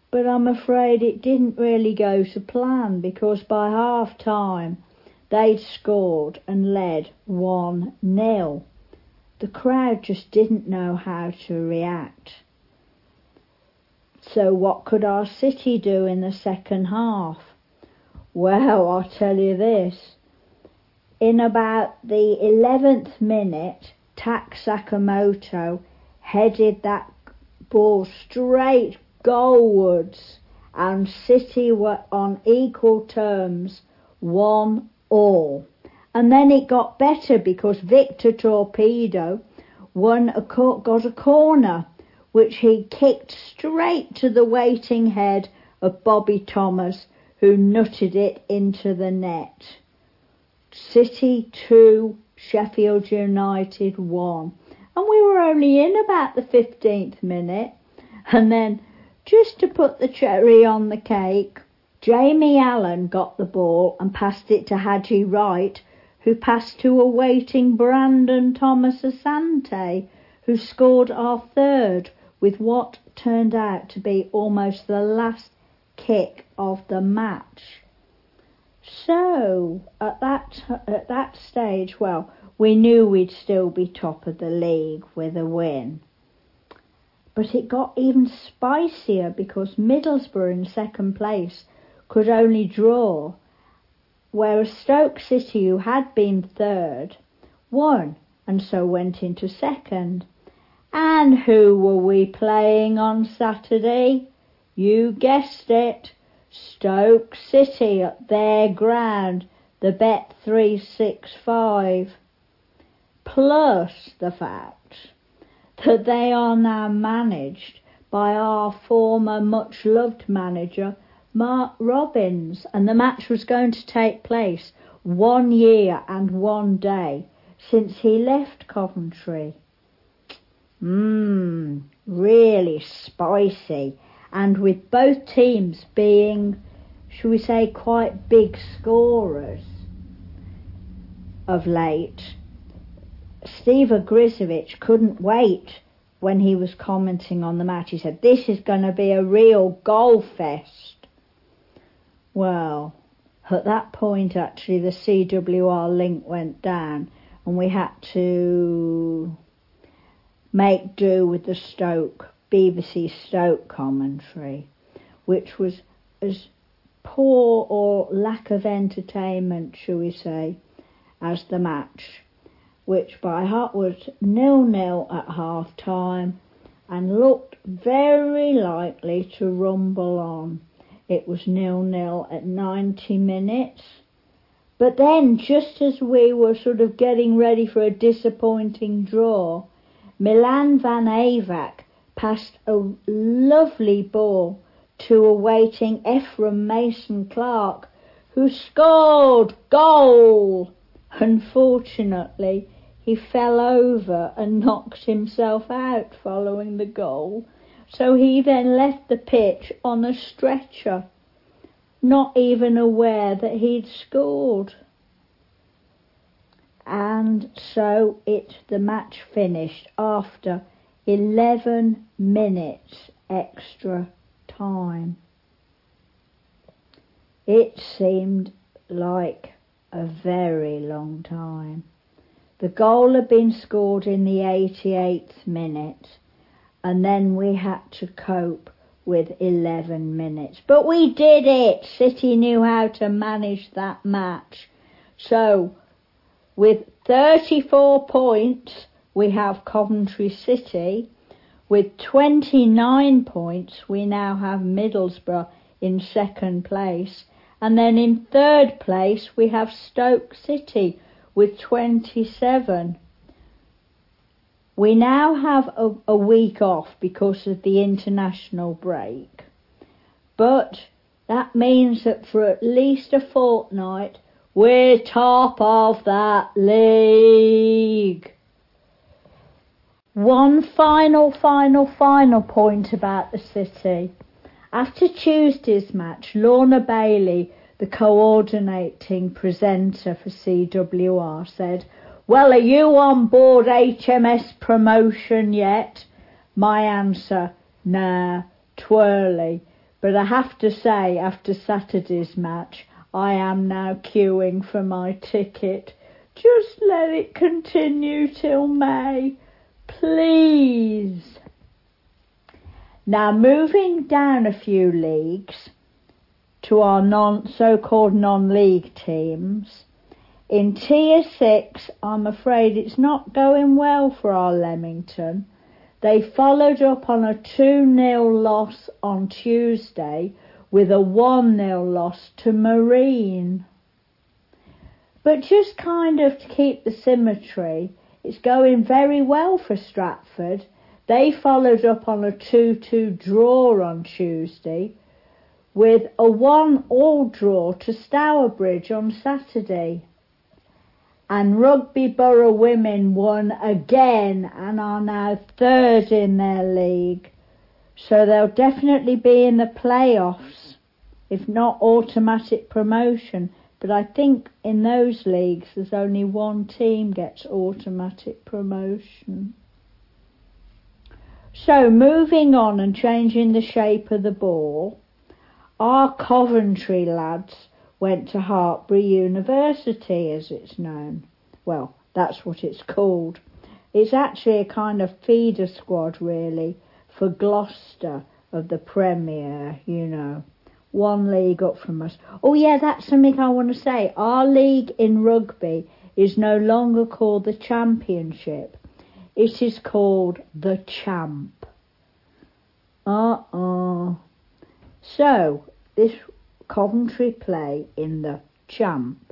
but I'm afraid it didn't really go to plan, because by half-time they'd scored and led 1-0. The crowd just didn't know how to react. So what could our City do in the second half? Well, I'll tell you this. In about the 11th minute, Tak Sakamoto headed that ball straight goalwards, and City were on equal terms, 1-1. And then it got better, because Victor Torpedo got a corner, which he kicked straight to the waiting head of Bobby Thomas, who nutted it into the net. City 2, Sheffield United 1. And we were only in about the 15th minute. And then, just to put the cherry on the cake, Jamie Allen got the ball and passed it to Haji Wright, who passed to a waiting Brandon Thomas Asante, who scored our third with what turned out to be almost the last kick of the match. So, at that stage, well, we knew we'd still be top of the league with a win. But it got even spicier, because Middlesbrough in second place could only draw, whereas Stoke City, who had been third, won and so went into second. And who were we playing on Saturday? You guessed it, Stoke City at their ground, the Bet365. Plus the fact that they are now managed by our former much-loved manager, Mark Robbins, and the match was going to take place 1 year and 1 day since he left Coventry. Really spicy, and with both teams being, shall we say, quite big scorers of late. Steve Ogrizovic couldn't wait when he was commenting on the match. He said, "This is going to be a real goal fest." Well, at that point, actually, the CWR link went down, and we had to make do with the BBC Stoke commentary, which was as poor or lack of entertainment, shall we say, as the match, which by heart was 0-0 at half-time and looked very likely to rumble on. It was 0-0 at 90 minutes. But then, just as we were sort of getting ready for a disappointing draw, Milan van Eyck passed a lovely ball to a waiting Ephraim Mason-Clark, who scored goal. Unfortunately, he fell over and knocked himself out following the goal, so he then left the pitch on a stretcher, not even aware that he'd scored. And so the match finished after 11 minutes extra time. It seemed like a very long time. The goal had been scored in the 88th minute, and then we had to cope with 11 minutes. But we did it! City knew how to manage that match. So, with 34 points, we have Coventry City. With 29 points, we now have Middlesbrough in second place. And then in third place, we have Stoke City with 27. We now have a week off because of the international break. But that means that for at least a fortnight, we're top of that league. One final point about the City. After Tuesday's match, Lorna Bailey, the coordinating presenter for CWR, said, "Well, are you on board HMS Promotion yet?" My answer, nah, twirly, But I have to say, after Saturday's match, I am now queuing for my ticket. Just let it continue till May, please. Now, moving down a few leagues to our so-called non-league teams. In Tier 6, I'm afraid it's not going well for our Leamington. They followed up on a 2-0 loss on Tuesday with a 1-0 loss to Marine. But just kind of to keep the symmetry, it's going very well for Stratford. They followed up on a 2-2 draw on Tuesday with a 1-1 draw to Stourbridge on Saturday. And Rugby Borough Women won again and are now third in their league. So they'll definitely be in the playoffs, if not automatic promotion. But I think in those leagues there's only one team gets automatic promotion. So moving on and changing the shape of the ball, our Coventry lads went to Hartpury University, as it's known. Well, that's what it's called. It's actually a kind of feeder squad, really, for Gloucester of the Premier, you know. One league up from us. Oh, yeah, that's something I want to say. Our league in rugby is no longer called the Championship. It is called the Champ. So, this Coventry play in the Champ.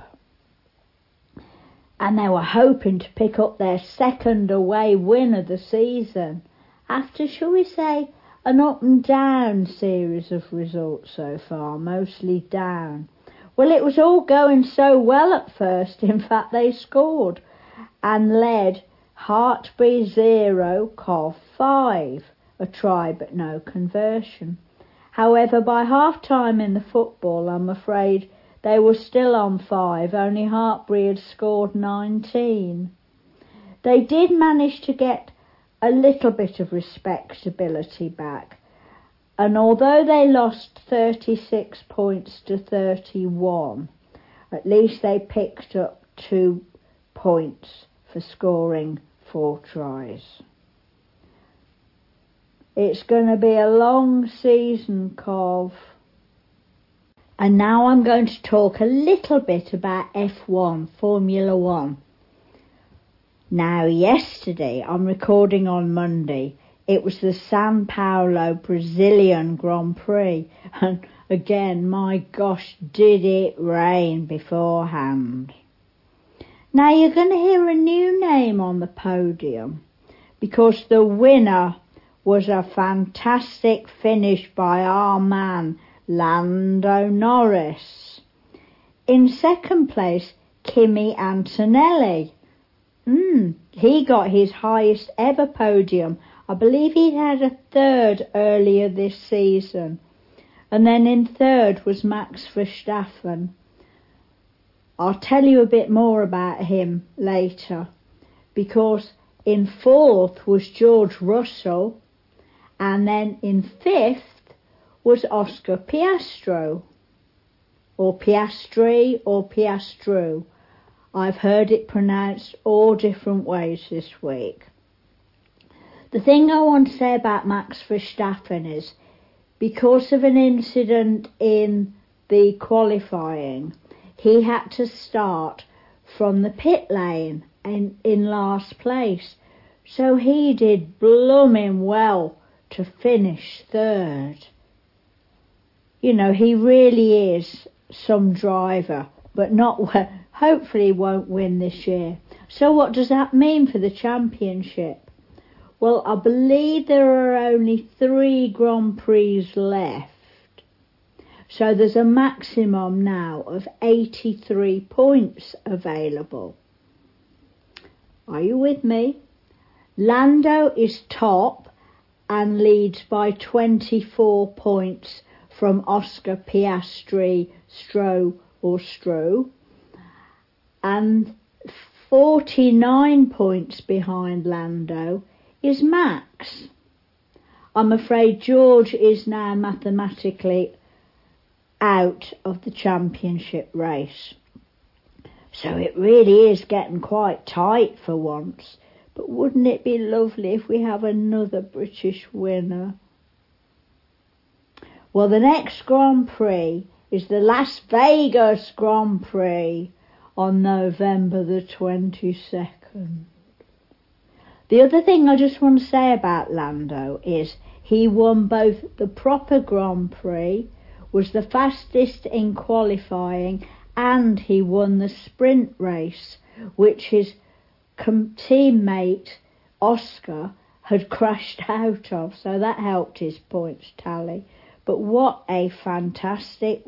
And they were hoping to pick up their second away win of the season after, shall we say, an up and down series of results so far, mostly down. Well, it was all going so well at first. In fact, they scored and led Hartpury 0, Cov 5, a try but no conversion. However, by half-time in the football, I'm afraid they were still on 5, only Hartpury had scored 19. They did manage to get a little bit of respectability back, and although they lost 36 points to 31, at least they picked up 2 points for scoring 4 tries. It's going to be a long season, Cov. And now I'm going to talk a little bit about F1, Formula 1. Now, yesterday, I'm recording on Monday, it was the São Paulo Brazilian Grand Prix. And again, my gosh, did it rain beforehand. Now, you're going to hear a new name on the podium, because the winner was a fantastic finish by our man, Lando Norris. In second place, Kimi Antonelli. He got his highest ever podium. I believe he had a third earlier this season. And then in third was Max Verstappen. I'll tell you a bit more about him later, because in fourth was George Russell, and then in fifth was Oscar Piastri, or Piastri, or Piastru. I've heard it pronounced all different ways this week. The thing I want to say about Max Verstappen is, because of an incident in the qualifying, he had to start from the pit lane in last place. So he did blooming well to finish third. You know, he really is some driver, but not well. Hopefully won't win this year. So what does that mean for the championship? Well, I believe there are only 3 Grand Prix left. So there's a maximum now of 83 points available. Are you with me? Lando is top and leads by 24 points from Oscar Piastri, Stroh, and 49 points behind Lando is Max. I'm afraid George is now mathematically out of the championship race. So it really is getting quite tight for once. But wouldn't it be lovely if we have another British winner? Well, the next Grand Prix is the Las Vegas Grand Prix on November the 22nd. The other thing I just want to say about Lando is he won both the proper Grand Prix, was the fastest in qualifying, and he won the sprint race, which his teammate Oscar had crashed out of, so that helped his points tally. But what a fantastic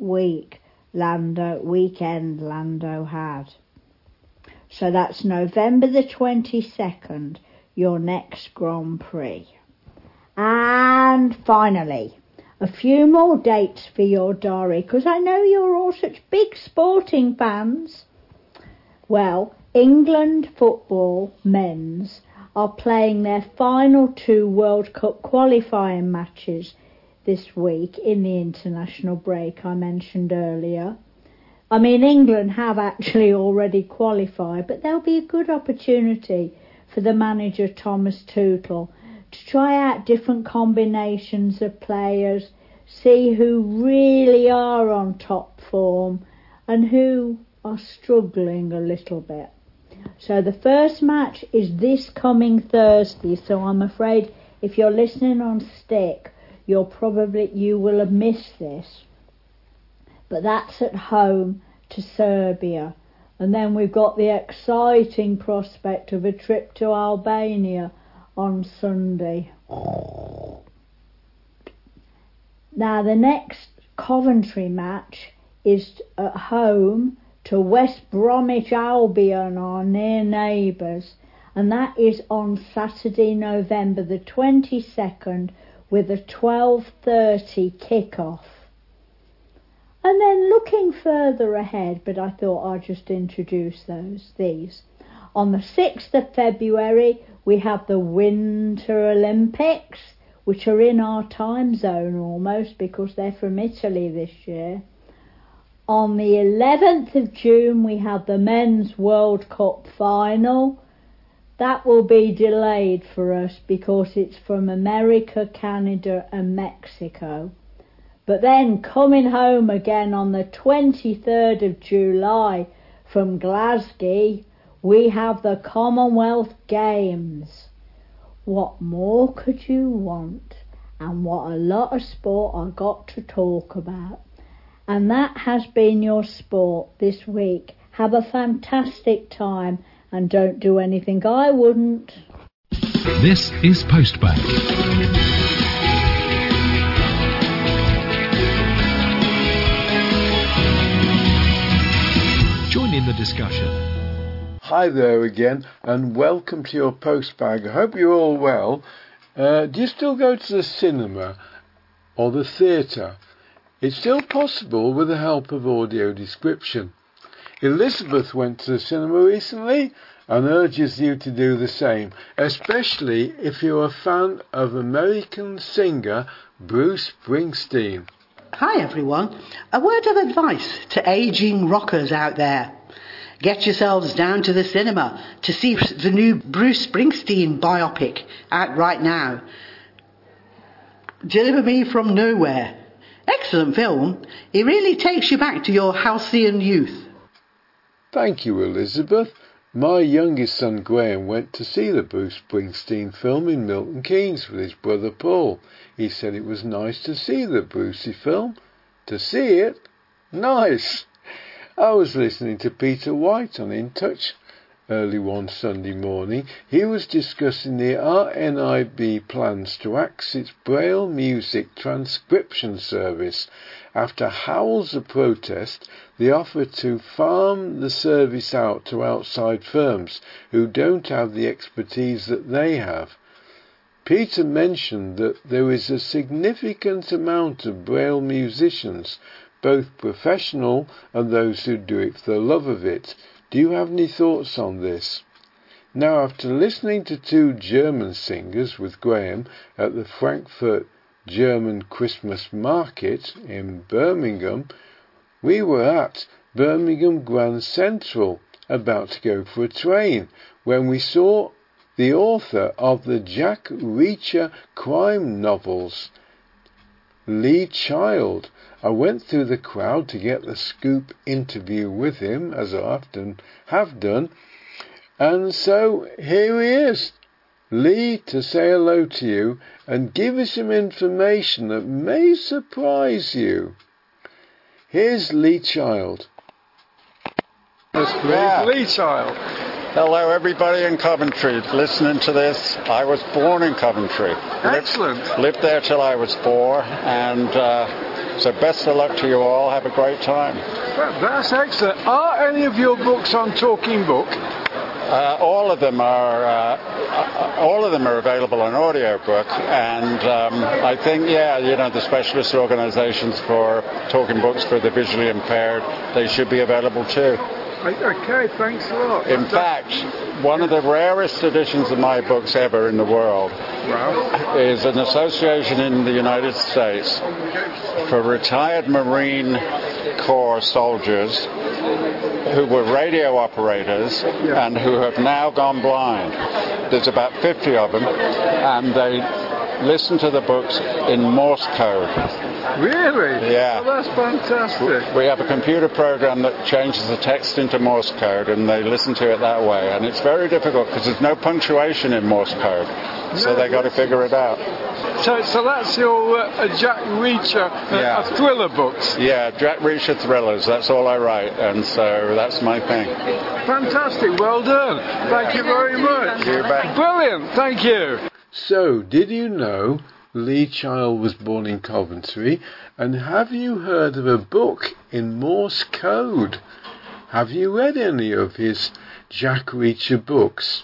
weekend Lando had. So that's November the 22nd, your next Grand Prix. And finally, a few more dates for your diary, because I know you're all such big sporting fans. Well, England football men's are playing their final 2 World Cup qualifying matches this week in the international break I mentioned earlier. I mean, England have actually already qualified, but there'll be a good opportunity for the manager Thomas Tuchel to try out different combinations of players, see who really are on top form and who are struggling a little bit. So the first match is this coming Thursday, so I'm afraid if you're listening on Stick, you will have missed this. But that's at home to Serbia. And then we've got the exciting prospect of a trip to Albania on Sunday. Now the next Coventry match is at home to West Bromwich Albion, our near neighbours, and that is on Saturday, November the 22nd, with a 12:30 kick-off. And then looking further ahead, but I thought I'd just introduce these. On the 6th of February, we have the Winter Olympics, which are in our time zone almost because they're from Italy this year. On the 11th of June, we have the Men's World Cup final. That will be delayed for us because it's from America, Canada and Mexico. But then coming home again on the 23rd of July from Glasgow, we have the Commonwealth Games. What more could you want? And what a lot of sport I got to talk about. And that has been your sport this week. Have a fantastic time and don't do anything I wouldn't. This is Postbank. Join in the discussion. Hi there again, and welcome to your Postbag. I hope you're all well. Do you still go to the cinema or the theatre? It's still possible with the help of audio description. Elizabeth went to the cinema recently and urges you to do the same, especially if you're a fan of American singer Bruce Springsteen. Hi everyone. A word of advice to ageing rockers out there. Get yourselves down to the cinema to see the new Bruce Springsteen biopic out right now. Deliver Me From Nowhere. Excellent film. It really takes you back to your halcyon youth. Thank you, Elizabeth. My youngest son Graham went to see the Bruce Springsteen film in Milton Keynes with his brother Paul. He said it was nice to see the Brucey film. To see it? Nice! I was listening to Peter White on In Touch early one Sunday morning. He was discussing the RNIB plans to axe its Braille music transcription service after howls of protest, the offer to farm the service out to outside firms who don't have the expertise that they have. Peter mentioned that there is a significant amount of Braille musicians, both professional and those who do it for the love of it. Do you have any thoughts on this? Now, after listening to two German singers with Graham at the Frankfurt German Christmas Market in Birmingham, we were at Birmingham Grand Central about to go for a train when we saw the author of the Jack Reacher crime novels, Lee Child. I went through the crowd to get the scoop interview with him, as I often have done, and so here he is, Lee, to say hello to you and give you some information that may surprise you. Here's Lee Child. Yeah. Lee Child. Hello, everybody in Coventry listening to this. I was born in Coventry. Excellent. Lived there till I was 4, and so best of luck to you all. Have a great time. That's excellent. Are any of your books on Talking Book? All of them are available on audiobook, and I think, the specialist organisations for talking books for the visually impaired, they should be available too. Okay, thanks a lot. In fact, one of the rarest editions of my books ever in the world is an association in the United States for retired Marine Corps soldiers who were radio operators and who have now gone blind. There's about 50 of them, and they listen to the books in Morse code. Really? Yeah. Well, that's fantastic. We have a computer program that changes the text into Morse code, and they listen to it that way. And it's very difficult because there's no punctuation in Morse code, so they got to figure it out. So that's your Jack Reacher thriller books? Yeah, Jack Reacher thrillers. That's all I write, and so that's my thing. Fantastic. Well done. Thank you very much. You bet. Brilliant. Thank you. So, did you know Lee Child was born in Coventry? And have you heard of a book in Morse code? Have you read any of his Jack Reacher books?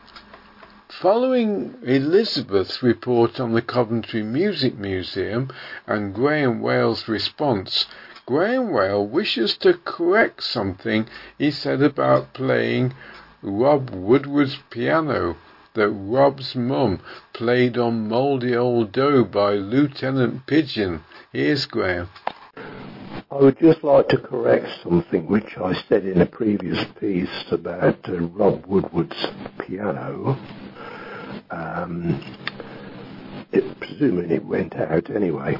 Following Elizabeth's report on the Coventry Music Museum and Graham Whale's response, Graham Whale wishes to correct something he said about playing Rob Woodward's piano, that Rob's mum played on Mouldy Old Dough by Lieutenant Pigeon. Here's Graham. I would just like to correct something which I said in a previous piece about Rob Woodward's piano. Presuming it went out anyway.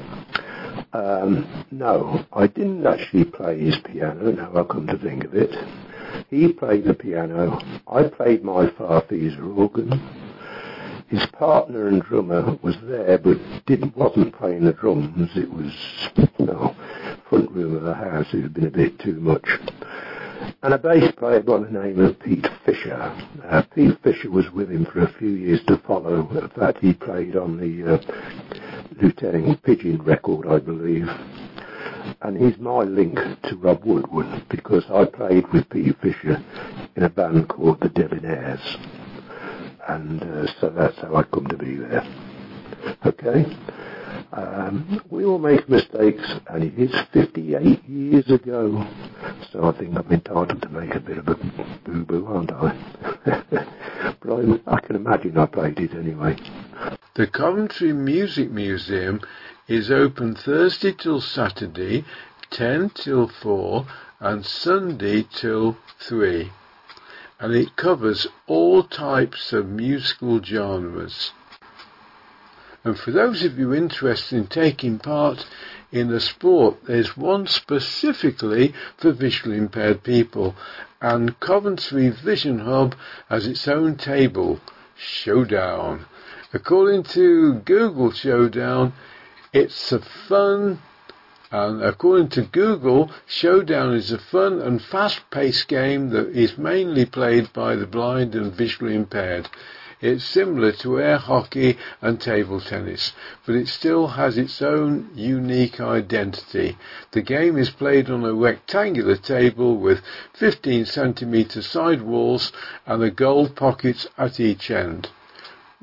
No, I didn't actually play his piano, now I come to think of it. He played the piano, I played my Farfisa organ. His partner and drummer was there, but wasn't playing the drums. It was front room of the house. It had been a bit too much. And a bass player by the name of Pete Fisher. Pete Fisher was with him for a few years to follow. In fact, he played on the Lieutenant Pigeon record, I believe. And he's my link to Rob Woodward, because I played with Pete Fisher in a band called the Debonaires. And so that's how I come to be there. Okay? We all make mistakes, and it is 58 years ago. So I think I'm entitled to make a bit of a boo-boo, aren't I? But I can imagine I played it anyway. The Coventry Music Museum is open Thursday till Saturday, 10 till 4, and Sunday till 3. And it covers all types of musical genres. And for those of you interested in taking part in the sport, there's one specifically for visually impaired people, and Coventry Vision Hub has its own table, Showdown. According to Google Showdown, it's a fun, and according to Google, Showdown is a fun and fast-paced game that is mainly played by the blind and visually impaired. It's similar to air hockey and table tennis, but it still has its own unique identity. The game is played on a rectangular table with 15 centimetre side walls and the goal pockets at each end.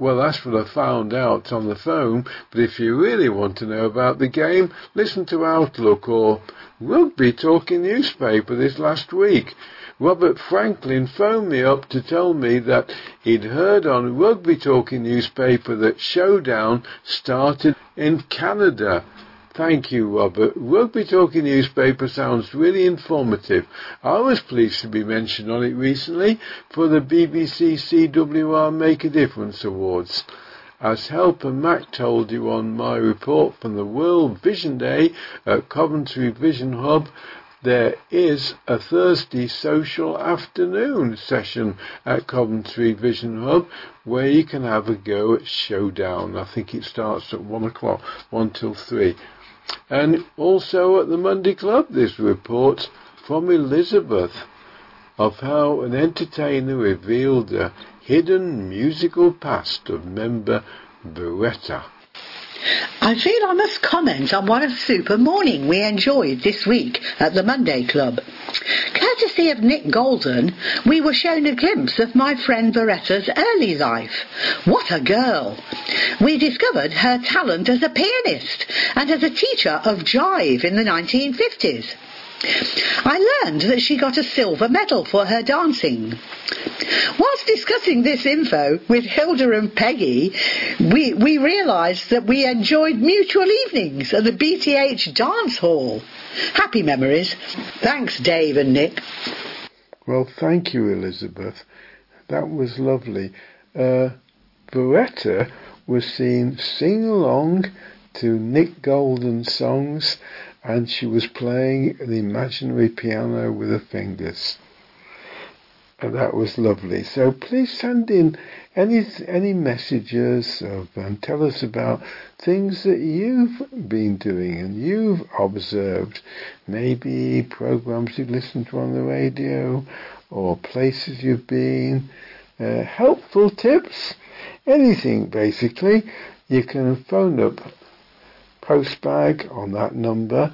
Well, that's what I found out on the phone, but if you really want to know about the game, listen to Outlook or Rugby Talking newspaper this last week. Robert Franklin phoned me up to tell me that he'd heard on Rugby Talking newspaper that Showdown started in Canada. Thank you, Robert. Rugby Talking newspaper sounds really informative. I was pleased to be mentioned on it recently for the BBC CWR Make a Difference Awards. As Helper Mac told you on my report from the World Vision Day at Coventry Vision Hub, there is a Thursday social afternoon session at Coventry Vision Hub where you can have a go at Showdown. I think it starts at 1 o'clock, 1 till 3. And also at the Monday Club, this report from Elizabeth of how an entertainer revealed the hidden musical past of member Beretta. I feel I must comment on what a super morning we enjoyed this week at the Monday Club. Courtesy of Nick Golden, we were shown a glimpse of my friend Beretta's early life. What a girl! We discovered her talent as a pianist and as a teacher of jive in the 1950s. I learned that she got a silver medal for her dancing. Whilst discussing this info with Hilda and Peggy, we realised that we enjoyed mutual evenings at the BTH Dance Hall. Happy memories. Thanks, Dave and Nick. Well, thank you, Elizabeth. That was lovely. Beretta was seen sing along to Nick Golden's songs, and she was playing the imaginary piano with her fingers. And that was lovely. So please send in any messages and tell us about things that you've been doing and you've observed. Maybe programs you've listened to on the radio or places you've been. Helpful tips. Anything, basically. You can phone up Postbag on that number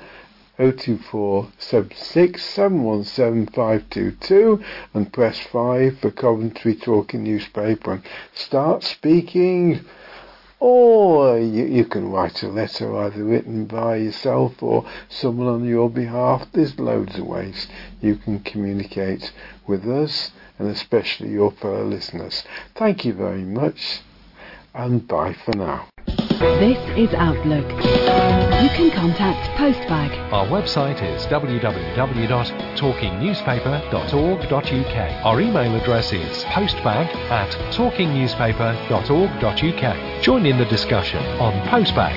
02476 717 522 and press 5 for Coventry Talking newspaper and start speaking. Or you can write a letter either written by yourself or someone on your behalf. There's loads of ways you can communicate with us and especially your fellow listeners. Thank you very much and bye for now. This is Outlook. You can contact Postbag. Our website is www.talkingnewspaper.org.uk. Our email address is postbag@talkingnewspaper.org.uk. Join in the discussion on Postbag.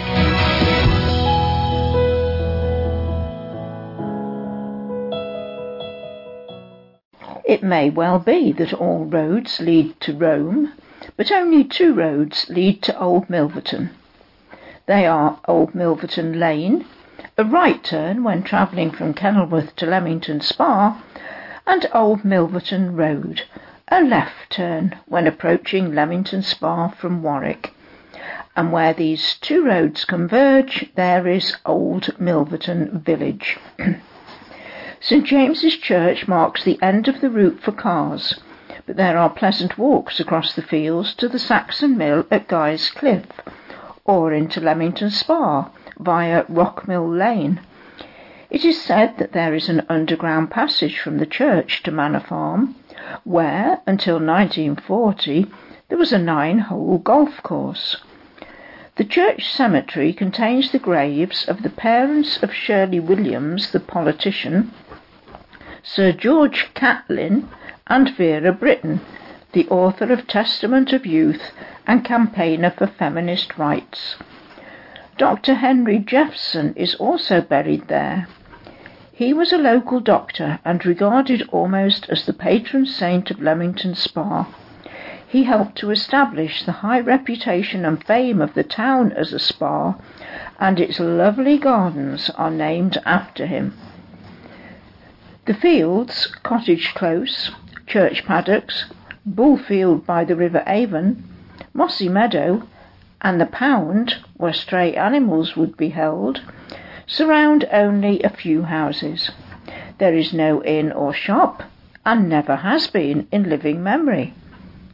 It may well be that all roads lead to Rome, but only 2 roads lead to Old Milverton. They are Old Milverton Lane, a right turn when travelling from Kenilworth to Leamington Spa, and Old Milverton Road, a left turn when approaching Leamington Spa from Warwick. And where these 2 roads converge, there is Old Milverton Village. St James's Church marks the end of the route for cars, but there are pleasant walks across the fields to the Saxon Mill at Guy's Cliff, or into Leamington Spa via Rockmill Lane. It is said that there is an underground passage from the church to Manor Farm, where, until 1940, there was a 9-hole golf course. The church cemetery contains the graves of the parents of Shirley Williams, the politician, Sir George Catlin, and Vera Brittain, the author of Testament of Youth and campaigner for feminist rights. Dr. Henry Jeffson is also buried there. He was a local doctor and regarded almost as the patron saint of Leamington Spa. He helped to establish the high reputation and fame of the town as a spa, and its lovely gardens are named after him. The fields, Cottage Close, Church Paddocks, Bullfield by the River Avon, Mossy Meadow, and the Pound, where stray animals would be held, surround only a few houses. There is no inn or shop, and never has been in living memory.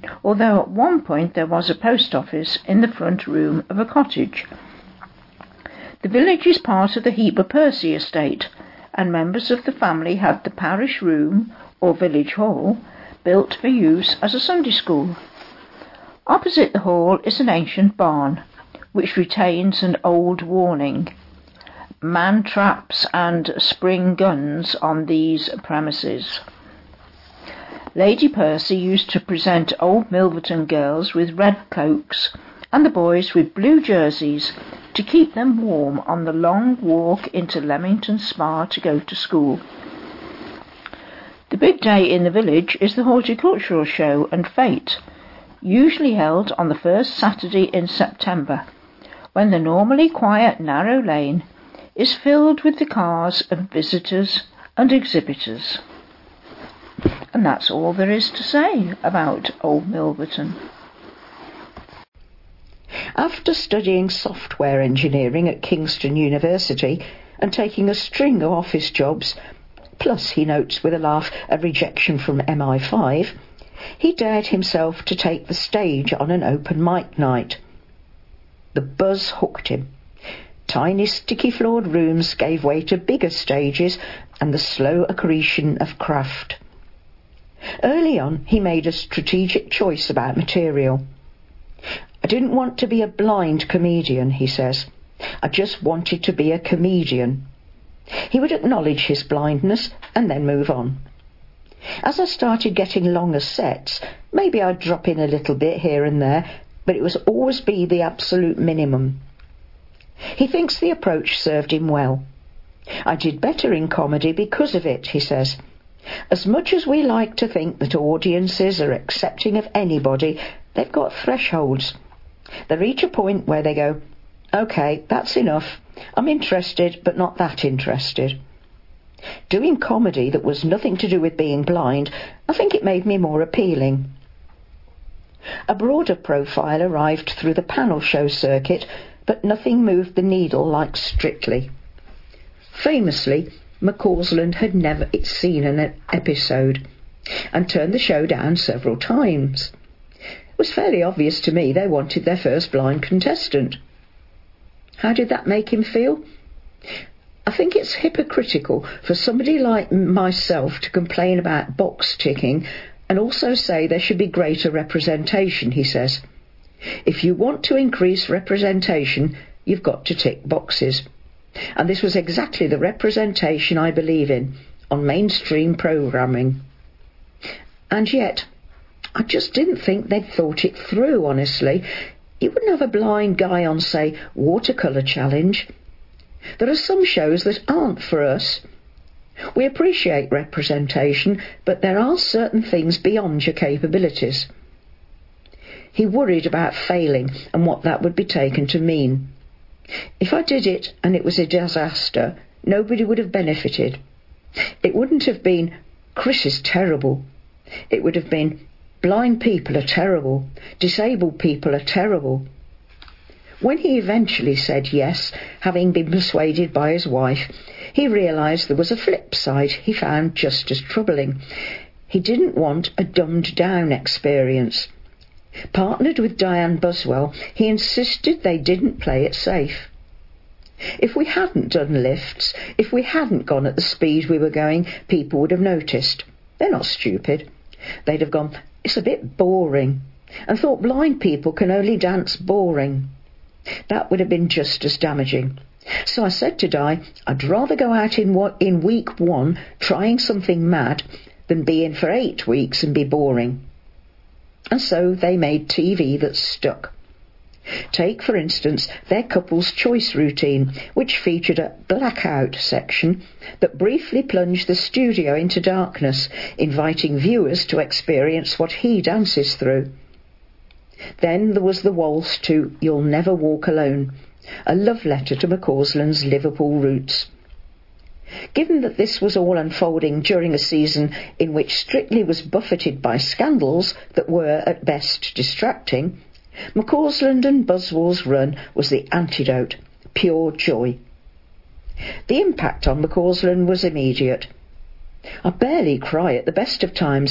although at one point there was a post office in the front room of a cottage. The village is part of the Heber Percy estate, and members of the family had the parish room, or village hall, built for use as a Sunday school. Opposite the hall is an ancient barn, which retains an old warning: man traps and spring guns on these premises. Lady Percy used to present old Milverton girls with red cloaks and the boys with blue jerseys to keep them warm on the long walk into Leamington Spa to go to school. The big day in the village is the horticultural show and fete, usually held on the first Saturday in September, when the normally quiet narrow lane is filled with the cars of visitors and exhibitors. And that's all there is to say about Old Milverton. After studying software engineering at Kingston University and taking a string of office jobs, plus, he notes with a laugh, a rejection from MI5, he dared himself to take the stage on an open mic night. The buzz hooked him. Tiny sticky-floored rooms gave way to bigger stages and the slow accretion of craft. Early on, he made a strategic choice about material. I didn't want to be a blind comedian, he says. I just wanted to be a comedian. He would acknowledge his blindness and then move on. As I started getting longer sets, maybe I'd drop in a little bit here and there, but it was always be the absolute minimum. He thinks the approach served him well. I did better in comedy because of it, he says. As much as we like to think that audiences are accepting of anybody, they've got thresholds. They reach a point where they go, OK, that's enough. I'm interested, but not that interested. Doing comedy that was nothing to do with being blind, I think it made me more appealing. A broader profile arrived through the panel show circuit, but nothing moved the needle like Strictly. Famously, McCausland had never seen an episode and turned the show down several times. It was fairly obvious to me they wanted their first blind contestant. How did that make him feel? I think it's hypocritical for somebody like myself to complain about box ticking and also say there should be greater representation, he says. If you want to increase representation, you've got to tick boxes. And this was exactly the representation I believe in on mainstream programming. And yet, I just didn't think they'd thought it through, honestly. You wouldn't have a blind guy on, say, Watercolour Challenge. There are some shows that aren't for us. We appreciate representation, but there are certain things beyond your capabilities. He worried about failing and what that would be taken to mean. If I did it and it was a disaster, nobody would have benefited. It wouldn't have been, Chris is terrible. It would have been, blind people are terrible. Disabled people are terrible. When he eventually said yes, having been persuaded by his wife, he realised there was a flip side he found just as troubling. He didn't want a dumbed-down experience. Partnered with Diane Buswell, he insisted they didn't play it safe. If we hadn't done lifts, if we hadn't gone at the speed we were going, people would have noticed. They're not stupid. They'd have gone, it's a bit boring, and thought blind people can only dance boring. That would have been just as damaging. So I said to Di, I'd rather go out in week 1 trying something mad than be in for 8 weeks and be boring. And so they made TV that stuck. Take, for instance, their couple's choice routine, which featured a blackout section that briefly plunged the studio into darkness, inviting viewers to experience what he dances through. Then there was the waltz to You'll Never Walk Alone, a love letter to McCausland's Liverpool roots. Given that this was all unfolding during a season in which Strictly was buffeted by scandals that were at best distracting, McCausland and Buswell's run was the antidote, pure joy. The impact on McCausland was immediate. I barely cry at the best of times,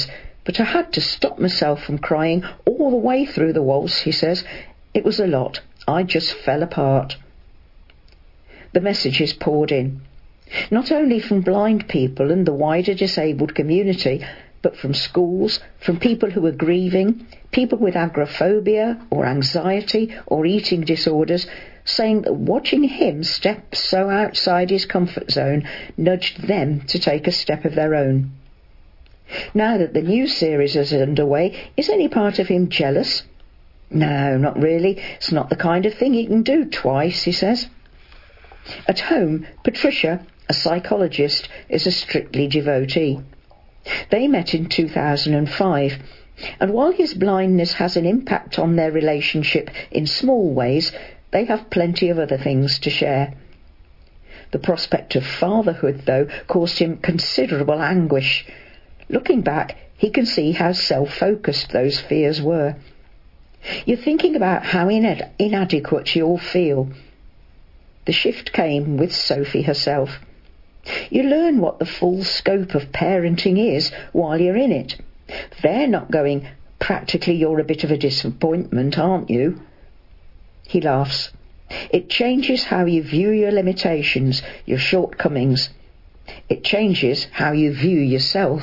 But I had to stop myself from crying all the way through the waltz, he says. It was a lot. I just fell apart. The messages poured in, not only from blind people and the wider disabled community, but from schools, from people who are grieving, people with agoraphobia or anxiety or eating disorders, saying that watching him step so outside his comfort zone nudged them to take a step of their own. Now that the new series is underway, is any part of him jealous? No, not really. It's not the kind of thing he can do twice, he says. At home, Patricia, a psychologist, is a Strictly devotee. They met in 2005, and while his blindness has an impact on their relationship in small ways, they have plenty of other things to share. The prospect of fatherhood, though, caused him considerable anguish. Looking back, he can see how self-focused those fears were. You're thinking about how inadequate you all feel. The shift came with Sophie herself. You learn what the full scope of parenting is while you're in it. They're not going, practically you're a bit of a disappointment, aren't you? He laughs. It changes how you view your limitations, your shortcomings. It changes how you view yourself.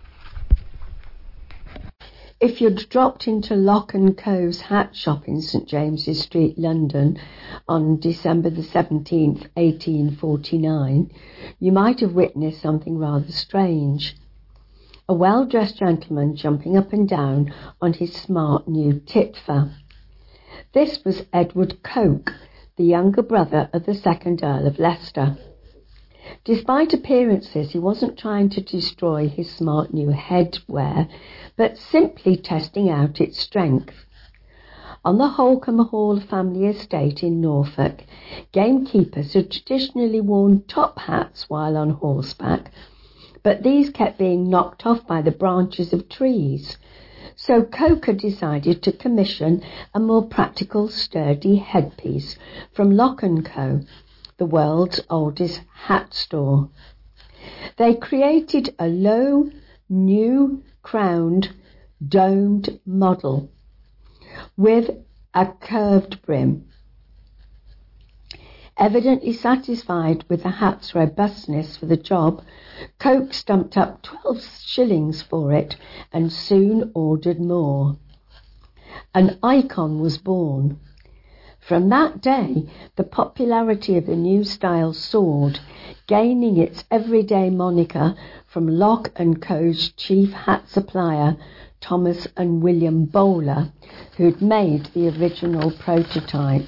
If you'd dropped into Lock & Co.'s hat shop in St James's Street, London, on December the 17th, 1849, you might have witnessed something rather strange. A well-dressed gentleman jumping up and down on his smart new Titfer. This was Edward Coke, the younger brother of the second Earl of Leicester. Despite appearances, he wasn't trying to destroy his smart new headwear, but simply testing out its strength. On the Holcombe Hall family estate in Norfolk, gamekeepers had traditionally worn top hats while on horseback, but these kept being knocked off by the branches of trees. So Coker decided to commission a more practical, sturdy headpiece from Lock & Co., the world's oldest hat store. They created a low, new, crowned, domed model with a curved brim. Evidently satisfied with the hat's robustness for the job, Coke stumped up 12 shillings for it and soon ordered more. An icon was born. From that day, the popularity of the new style soared, gaining its everyday moniker from Lock & Co.'s chief hat supplier, Thomas and William Bowler, who'd made the original prototype.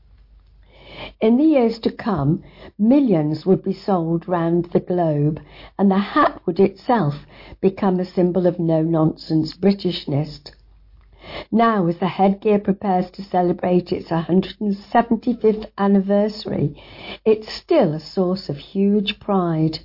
In the years to come, millions would be sold round the globe, and the hat would itself become a symbol of no-nonsense Britishness. Now, as the headgear prepares to celebrate its 175th anniversary, it's still a source of huge pride.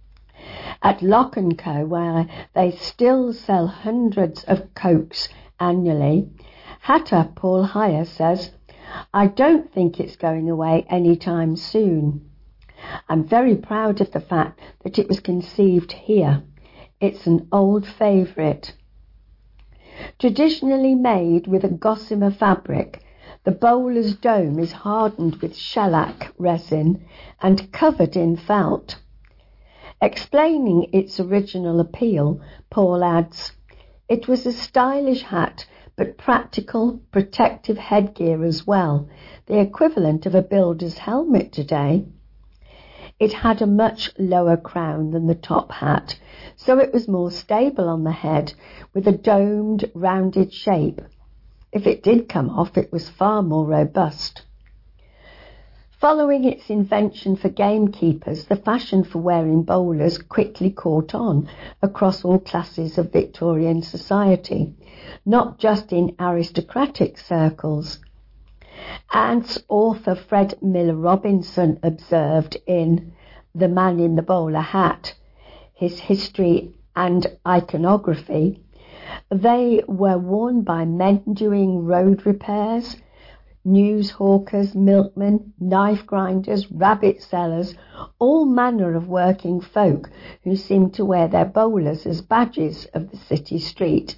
At Lock & Co., where they still sell hundreds of Cokes annually, hatter Paul Heyer says, "I don't think it's going away anytime soon. I'm very proud of the fact that it was conceived here. It's an old favourite." Traditionally made with a gossamer fabric, the bowler's dome is hardened with shellac resin and covered in felt. Explaining its original appeal, Paul adds, "It was a stylish hat, but practical, protective headgear as well, the equivalent of a builder's helmet today. It had a much lower crown than the top hat, so it was more stable on the head, with a domed, rounded shape. If it did come off, it was far more robust." Following its invention for gamekeepers, the fashion for wearing bowlers quickly caught on across all classes of Victorian society, not just in aristocratic circles. As author Fred Miller Robinson observed in The Man in the Bowler Hat, His History and Iconography, they were worn by men doing road repairs, news hawkers, milkmen, knife grinders, rabbit sellers, all manner of working folk who seemed to wear their bowlers as badges of the city street.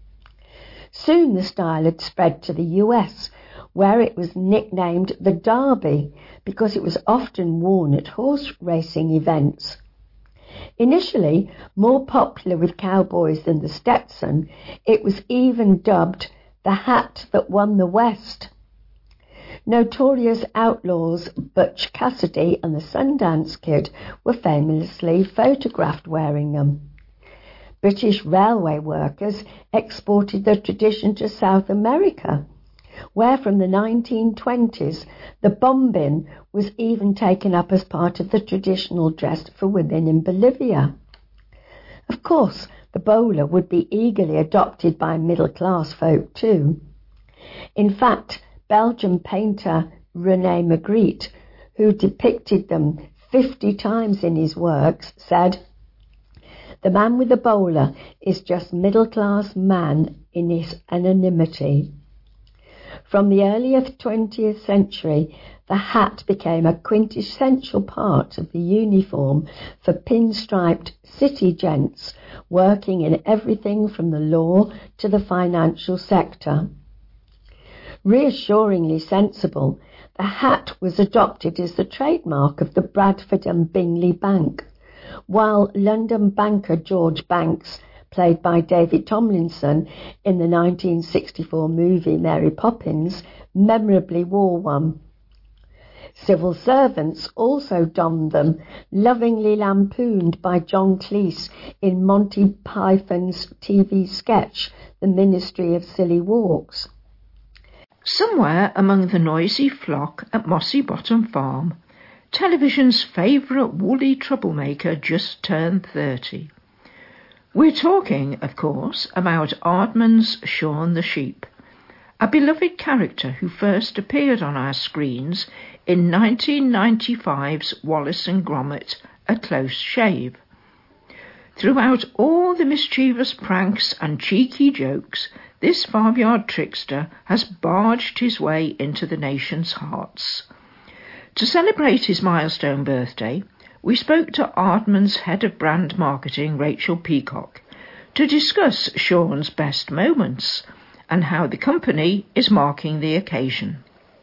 Soon the style had spread to the US, where it was nicknamed the Derby because it was often worn at horse racing events. Initially more popular with cowboys than the Stetson, it was even dubbed the hat that won the West. Notorious outlaws Butch Cassidy and the Sundance Kid were famously photographed wearing them. British railway workers exported the tradition to South America, where from the 1920s the bombin was even taken up as part of the traditional dress for women in Bolivia. Of course, the bowler would be eagerly adopted by middle-class folk too. In fact, Belgian painter René Magritte, who depicted them 50 times in his works, said, "The man with the bowler is just middle-class man in his anonymity." From the earlier 20th century, the hat became a quintessential part of the uniform for pinstriped city gents working in everything from the law to the financial sector. Reassuringly sensible, the hat was adopted as the trademark of the Bradford and Bingley Bank, while London banker George Banks, played by David Tomlinson in the 1964 movie Mary Poppins, memorably wore one. Civil servants also donned them, lovingly lampooned by John Cleese in Monty Python's TV sketch The Ministry of Silly Walks. Somewhere among the noisy flock at Mossy Bottom Farm, television's favourite woolly troublemaker just turned 30. We're talking, of course, about Aardman's Shaun the Sheep, a beloved character who first appeared on our screens in 1995's Wallace and Gromit: A Close Shave. Throughout all the mischievous pranks and cheeky jokes, this farmyard trickster has barged his way into the nation's hearts. To celebrate his milestone birthday, we spoke to Aardman's head of brand marketing, Rachel Peacock, to discuss Shaun's best moments and how the company is marking the occasion.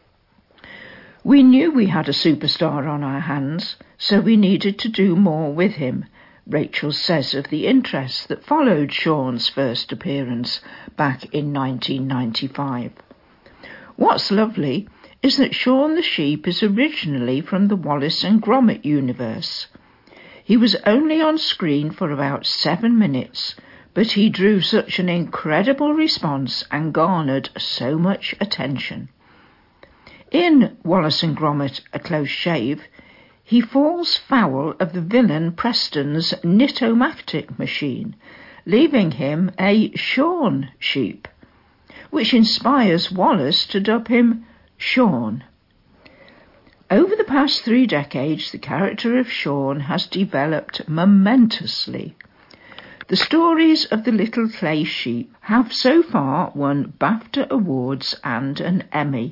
We knew we had a superstar on our hands, so we needed to do more with him, Rachel says of the interest that followed Shaun's first appearance back in 1995. What's lovely is that Shaun the Sheep is originally from the Wallace and Gromit universe. He was only on screen for about 7 minutes, but he drew such an incredible response and garnered so much attention. In Wallace and Gromit: A Close Shave, he falls foul of the villain Preston's Knit-O-Matic machine, leaving him a Shaun sheep, which inspires Wallace to dub him Shaun. Over the past 3 decades, the character of Shaun has developed momentously. The stories of the little clay sheep have so far won BAFTA awards and an Emmy.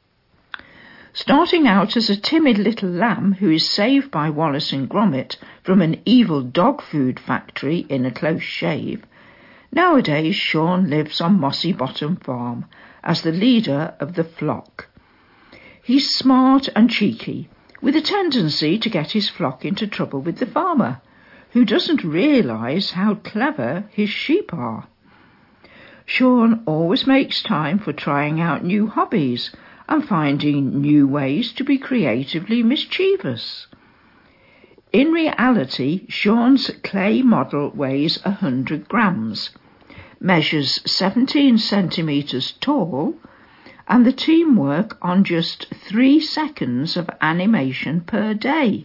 Starting out as a timid little lamb who is saved by Wallace and Gromit from an evil dog food factory in A Close Shave, nowadays Shaun lives on Mossy Bottom Farm as the leader of the flock. He's smart and cheeky, with a tendency to get his flock into trouble with the farmer, who doesn't realise how clever his sheep are. Shaun always makes time for trying out new hobbies and finding new ways to be creatively mischievous. In reality, Shaun's clay model weighs 100 grams, measures 17 centimetres tall, and the team work on just 3 seconds of animation per day.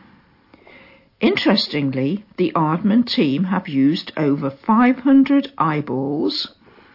Interestingly, the Aardman team have used over 500 eyeballs,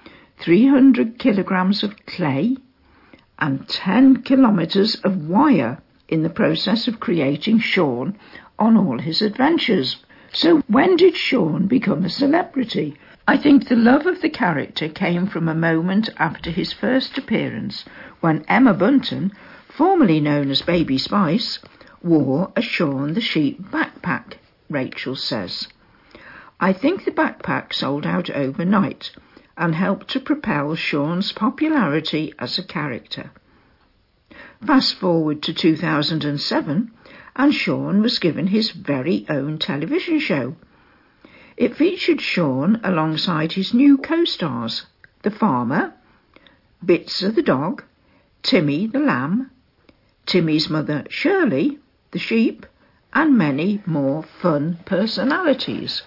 300 kilograms of clay, and 10 kilometres of wire in the process of creating Shaun on all his adventures. So when did Shaun become a celebrity? I think the love of the character came from a moment after his first appearance when Emma Bunton, formerly known as Baby Spice, wore a Shaun the Sheep backpack, Rachel says. I think the backpack sold out overnight and helped to propel Shaun's popularity as a character. Fast forward to 2007, and Shaun was given his very own television show. It featured Shaun alongside his new co-stars, the farmer, Bitzer the dog, Timmy the lamb, Timmy's mother Shirley, the sheep, and many more fun personalities.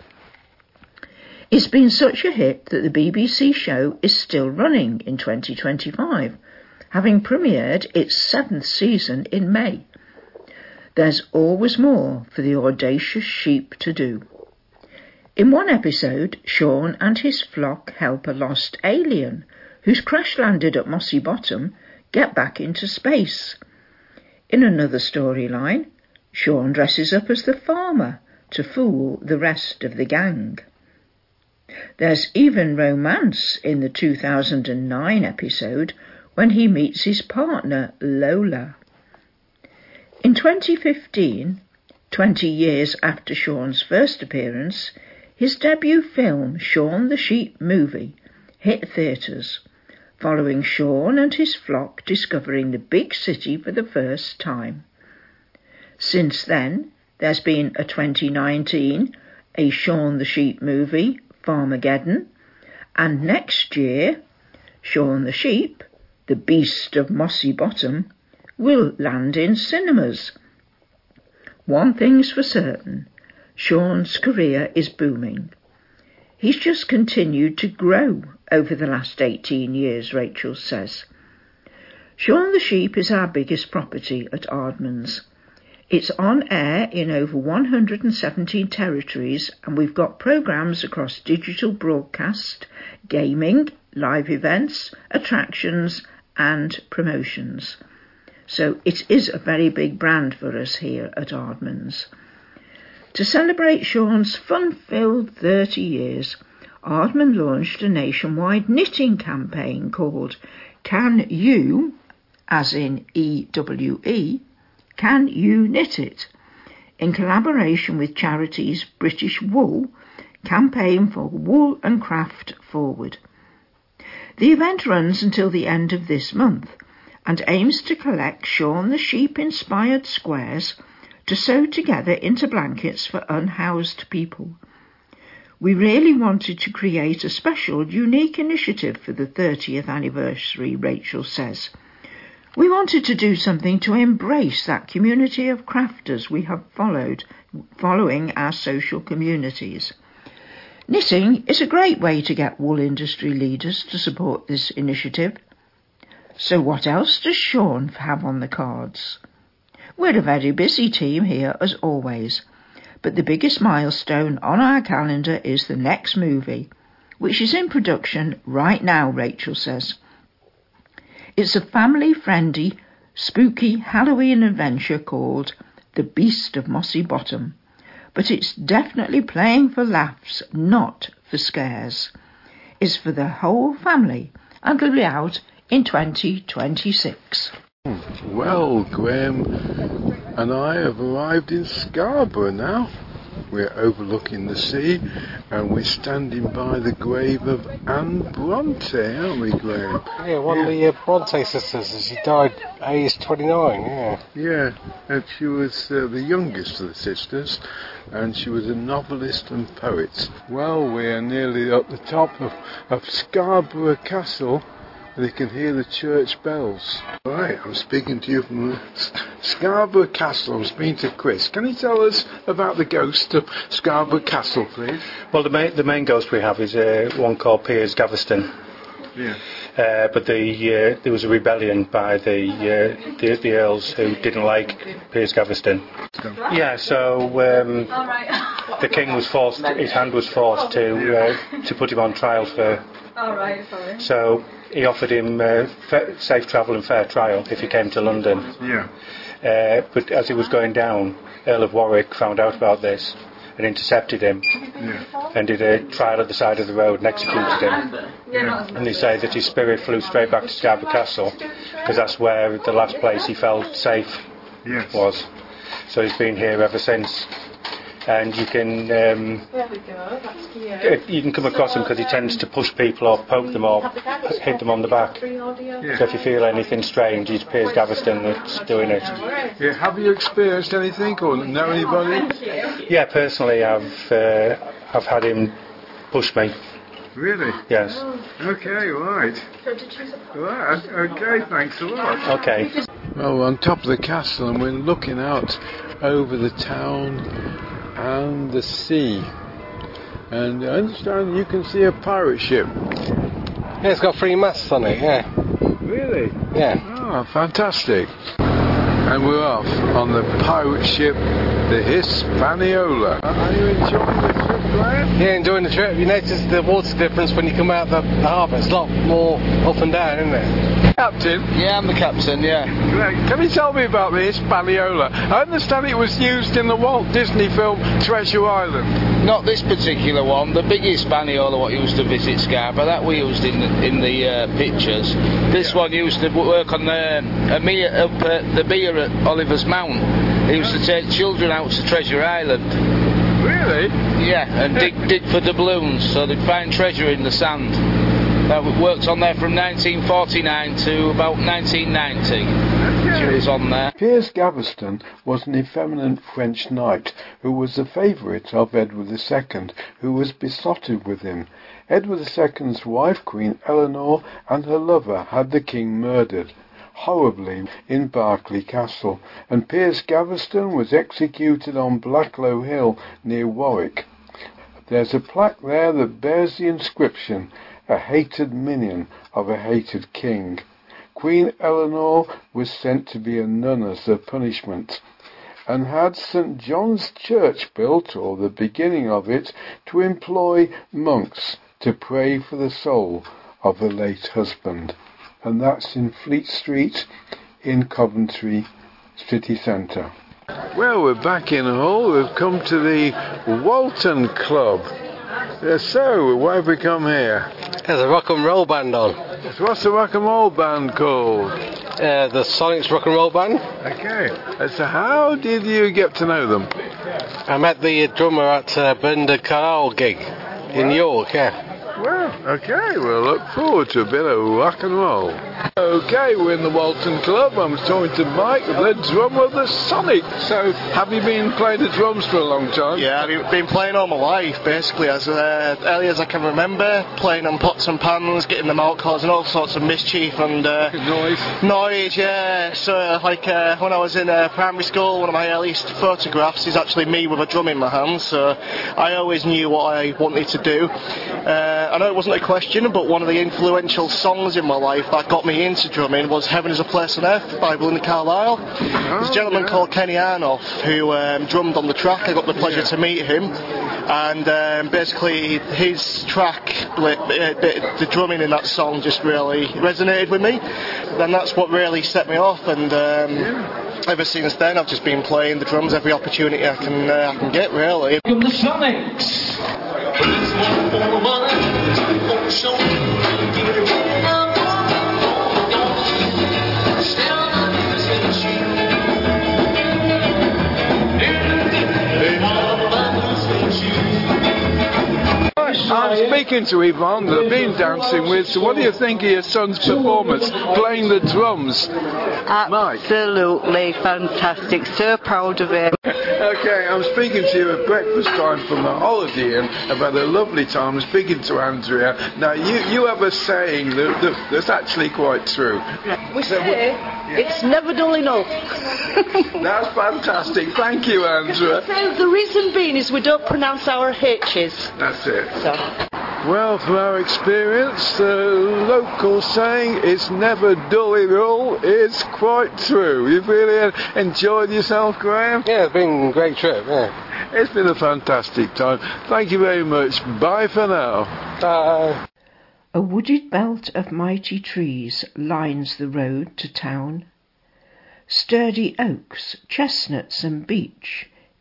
It's been such a hit that the BBC show is still running in 2025, having premiered its 7th season in May. There's always more for the audacious sheep to do. In one episode, Shaun and his flock help a lost alien who's crash-landed at Mossy Bottom get back into space. In another storyline, Shaun dresses up as the farmer to fool the rest of the gang. There's even romance in the 2009 episode when he meets his partner, Lola. In 2015, 20 years after Shaun's first appearance, his debut film, Shaun the Sheep Movie, hit theatres, following Shaun and his flock discovering the big city for the first time. Since then, there's been a 2019, a Shaun the Sheep Movie, Farmageddon, and next year, Shaun the Sheep, the Beast of Mossy Bottom, will land in cinemas. One thing's for certain, Shaun's career is booming. He's just continued to grow over the last 18 years, Rachel says. Shaun the Sheep is our biggest property at Aardman's. It's on air in over 117 territories, and we've got programmes across digital broadcast, gaming, live events, attractions and promotions. So it is a very big brand for us here at Aardman's. To celebrate Shaun's fun-filled 30 years, Aardman launched a nationwide knitting campaign called Can You, as in EWE, Can You Knit It, in collaboration with charities British Wool, Campaign for Wool and Craft Forward. The event runs until the end of this month and aims to collect Shaun the Sheep-inspired squares to sew together into blankets for unhoused people. We really wanted to create a special, unique initiative for the 30th anniversary, Rachel says. We wanted to do something to embrace that community of crafters we have following our social communities. Knitting is a great way to get wool industry leaders to support this initiative. So what else does Shaun have on the cards? We're a very busy team here as always, but the biggest milestone on our calendar is the next movie, which is in production right now, Rachel says. It's a family-friendly, spooky Halloween adventure called The Beast of Mossy Bottom, but it's definitely playing for laughs, not for scares. It's for the whole family and will be out in 2026. Well, Graham and I have arrived in Scarborough now. We're overlooking the sea and we're standing by the grave of Anne Bronte, aren't we, Graham? Yeah, one of the Bronte sisters. She died aged 29, yeah. Yeah, and she was the youngest of the sisters, and she was a novelist and poet. Well, we're nearly up the top of Scarborough Castle. They can hear the church bells. Right, I'm speaking to you from Scarborough Castle. I'm speaking to Chris. Can you tell us about the ghost of Scarborough Castle, please? Well, the main ghost we have is one called Piers Gaveston. Yeah. But there was a rebellion by the Earls who didn't like Piers Gaveston. Yeah, so the king was forced. His hand was forced to put him on trial for. So he offered him safe travel and fair trial if he came to London. Yeah. But as he was going down, Earl of Warwick found out about this and intercepted him and did a trial at the side of the road and executed him. And they say that his spirit flew straight back to Scarborough Castle because that's where the last place he felt safe was. So he's been here ever since. And you can come across him because he tends to push people or poke them or hit them on the back. So if you feel anything strange, it's Piers Gaveston that's doing it. Yeah, have you experienced anything or know anybody? Yeah, personally, I've had him push me. Really? Yes. Okay, right. Right, okay, thanks a lot. Okay. Well, we're on top of the castle and we're looking out over the town and the sea. And I understand you can see a pirate ship. Yeah, it's got 3 masts on it, yeah. Really? Yeah. Oh, fantastic. And we're off on the pirate ship, the Hispaniola. Are you enjoying the trip, Graham? Yeah, enjoying the trip. You notice the water difference when you come out the harbour. It's a lot more up and down, isn't it? Captain? Yeah, I'm the captain, yeah. Great. Can you tell me about the Hispaniola? I understand it was used in the Walt Disney film Treasure Island. Not this particular one. The big Hispaniola what used to visit Scarborough, that we used in the pictures. This one used to work on the beer at Oliver's Mount. He used to take children out to Treasure Island. Really? Yeah, and dig for doubloons, so they'd find treasure in the sand. That worked on there from 1949 to about 1990. She was on there. Piers Gaveston was an effeminate French knight who was the favourite of Edward II, who was besotted with him. Edward II's wife, Queen Eleanor, and her lover had the king murdered horribly in Berkeley Castle, and Piers Gaveston was executed on Blacklow Hill near Warwick. There's a plaque there that bears the inscription, "A hated minion of a hated king." Queen Eleanor was sent to be a nun as a punishment, and had St. John's Church built, or the beginning of it, to employ monks to pray for the soul of the late husband. And that's in Fleet Street in Coventry city centre. Well, we're back in Hull. We've come to the Walton Club. So, why have we come here? There's a rock and roll band on. What's the rock and roll band called? The Sonics Rock and Roll Band. Okay. So how did you get to know them? I met the drummer at Belinda Carlisle gig in York, yeah. Well, okay, we'll look forward to a bit of rock and roll. Okay, we're in the Walton Club. I'm talking to Mike, the drummer of the Sonic. So, have you been playing the drums for a long time? Yeah, I've been playing all my life, basically, as early as I can remember, playing on pots and pans, getting them out, causing all sorts of mischief and noise, yeah. So, when I was in primary school, one of my earliest photographs is actually me with a drum in my hand, so I always knew what I wanted to do. I know it wasn't a question, but one of the influential songs in my life that got me into drumming was Heaven is a Place on Earth by Belinda Carlisle. There's a gentleman called Kenny Arnoff who drummed on the track. I got the pleasure to meet him, and basically his track, the drumming in that song just really resonated with me. Then that's what really set me off, and ever since then I've just been playing the drums every opportunity I can get, really. Welcome the Sonics! I'm speaking to Yvonne that I've been dancing with, so what do you think of your son's performance, playing the drums? Absolutely fantastic, so proud of him. Okay, I'm speaking to you at breakfast time from the holiday, and I've had a lovely time speaking to Andrea. Now, you have a saying that's actually quite true. We say, it's never dull enough. That's fantastic, thank you, Andrea. The reason being is we don't pronounce our H's. That's it. Well, from our experience, the local saying, it's never dull at all, is quite true. You've really enjoyed yourself, Graham? Yeah, it's been a great trip, yeah. It's been a fantastic time. Thank you very much. Bye for now. Bye. A wooded belt of mighty trees lines the road to town. Sturdy oaks, chestnuts and beech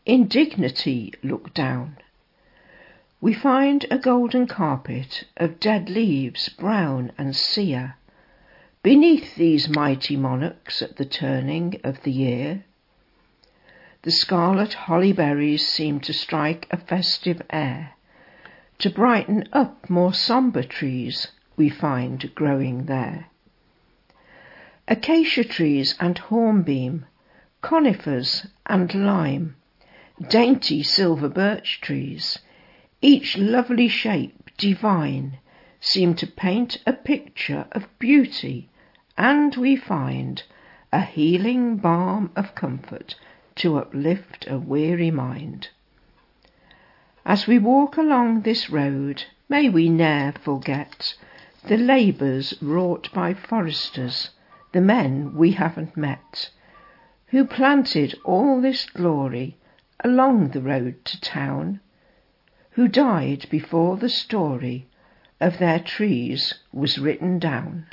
indignity look down. We find a golden carpet of dead leaves, brown and sere, beneath these mighty monarchs at the turning of the year. The scarlet holly berries seem to strike a festive air, to brighten up more sombre trees we find growing there. Acacia trees and hornbeam, conifers and lime, dainty silver birch trees, each lovely shape divine, seem to paint a picture of beauty, and we find a healing balm of comfort to uplift a weary mind. As we walk along this road, may we ne'er forget the labours wrought by foresters, the men we haven't met, who planted all this glory along the road to town, who died before the story of their trees was written down.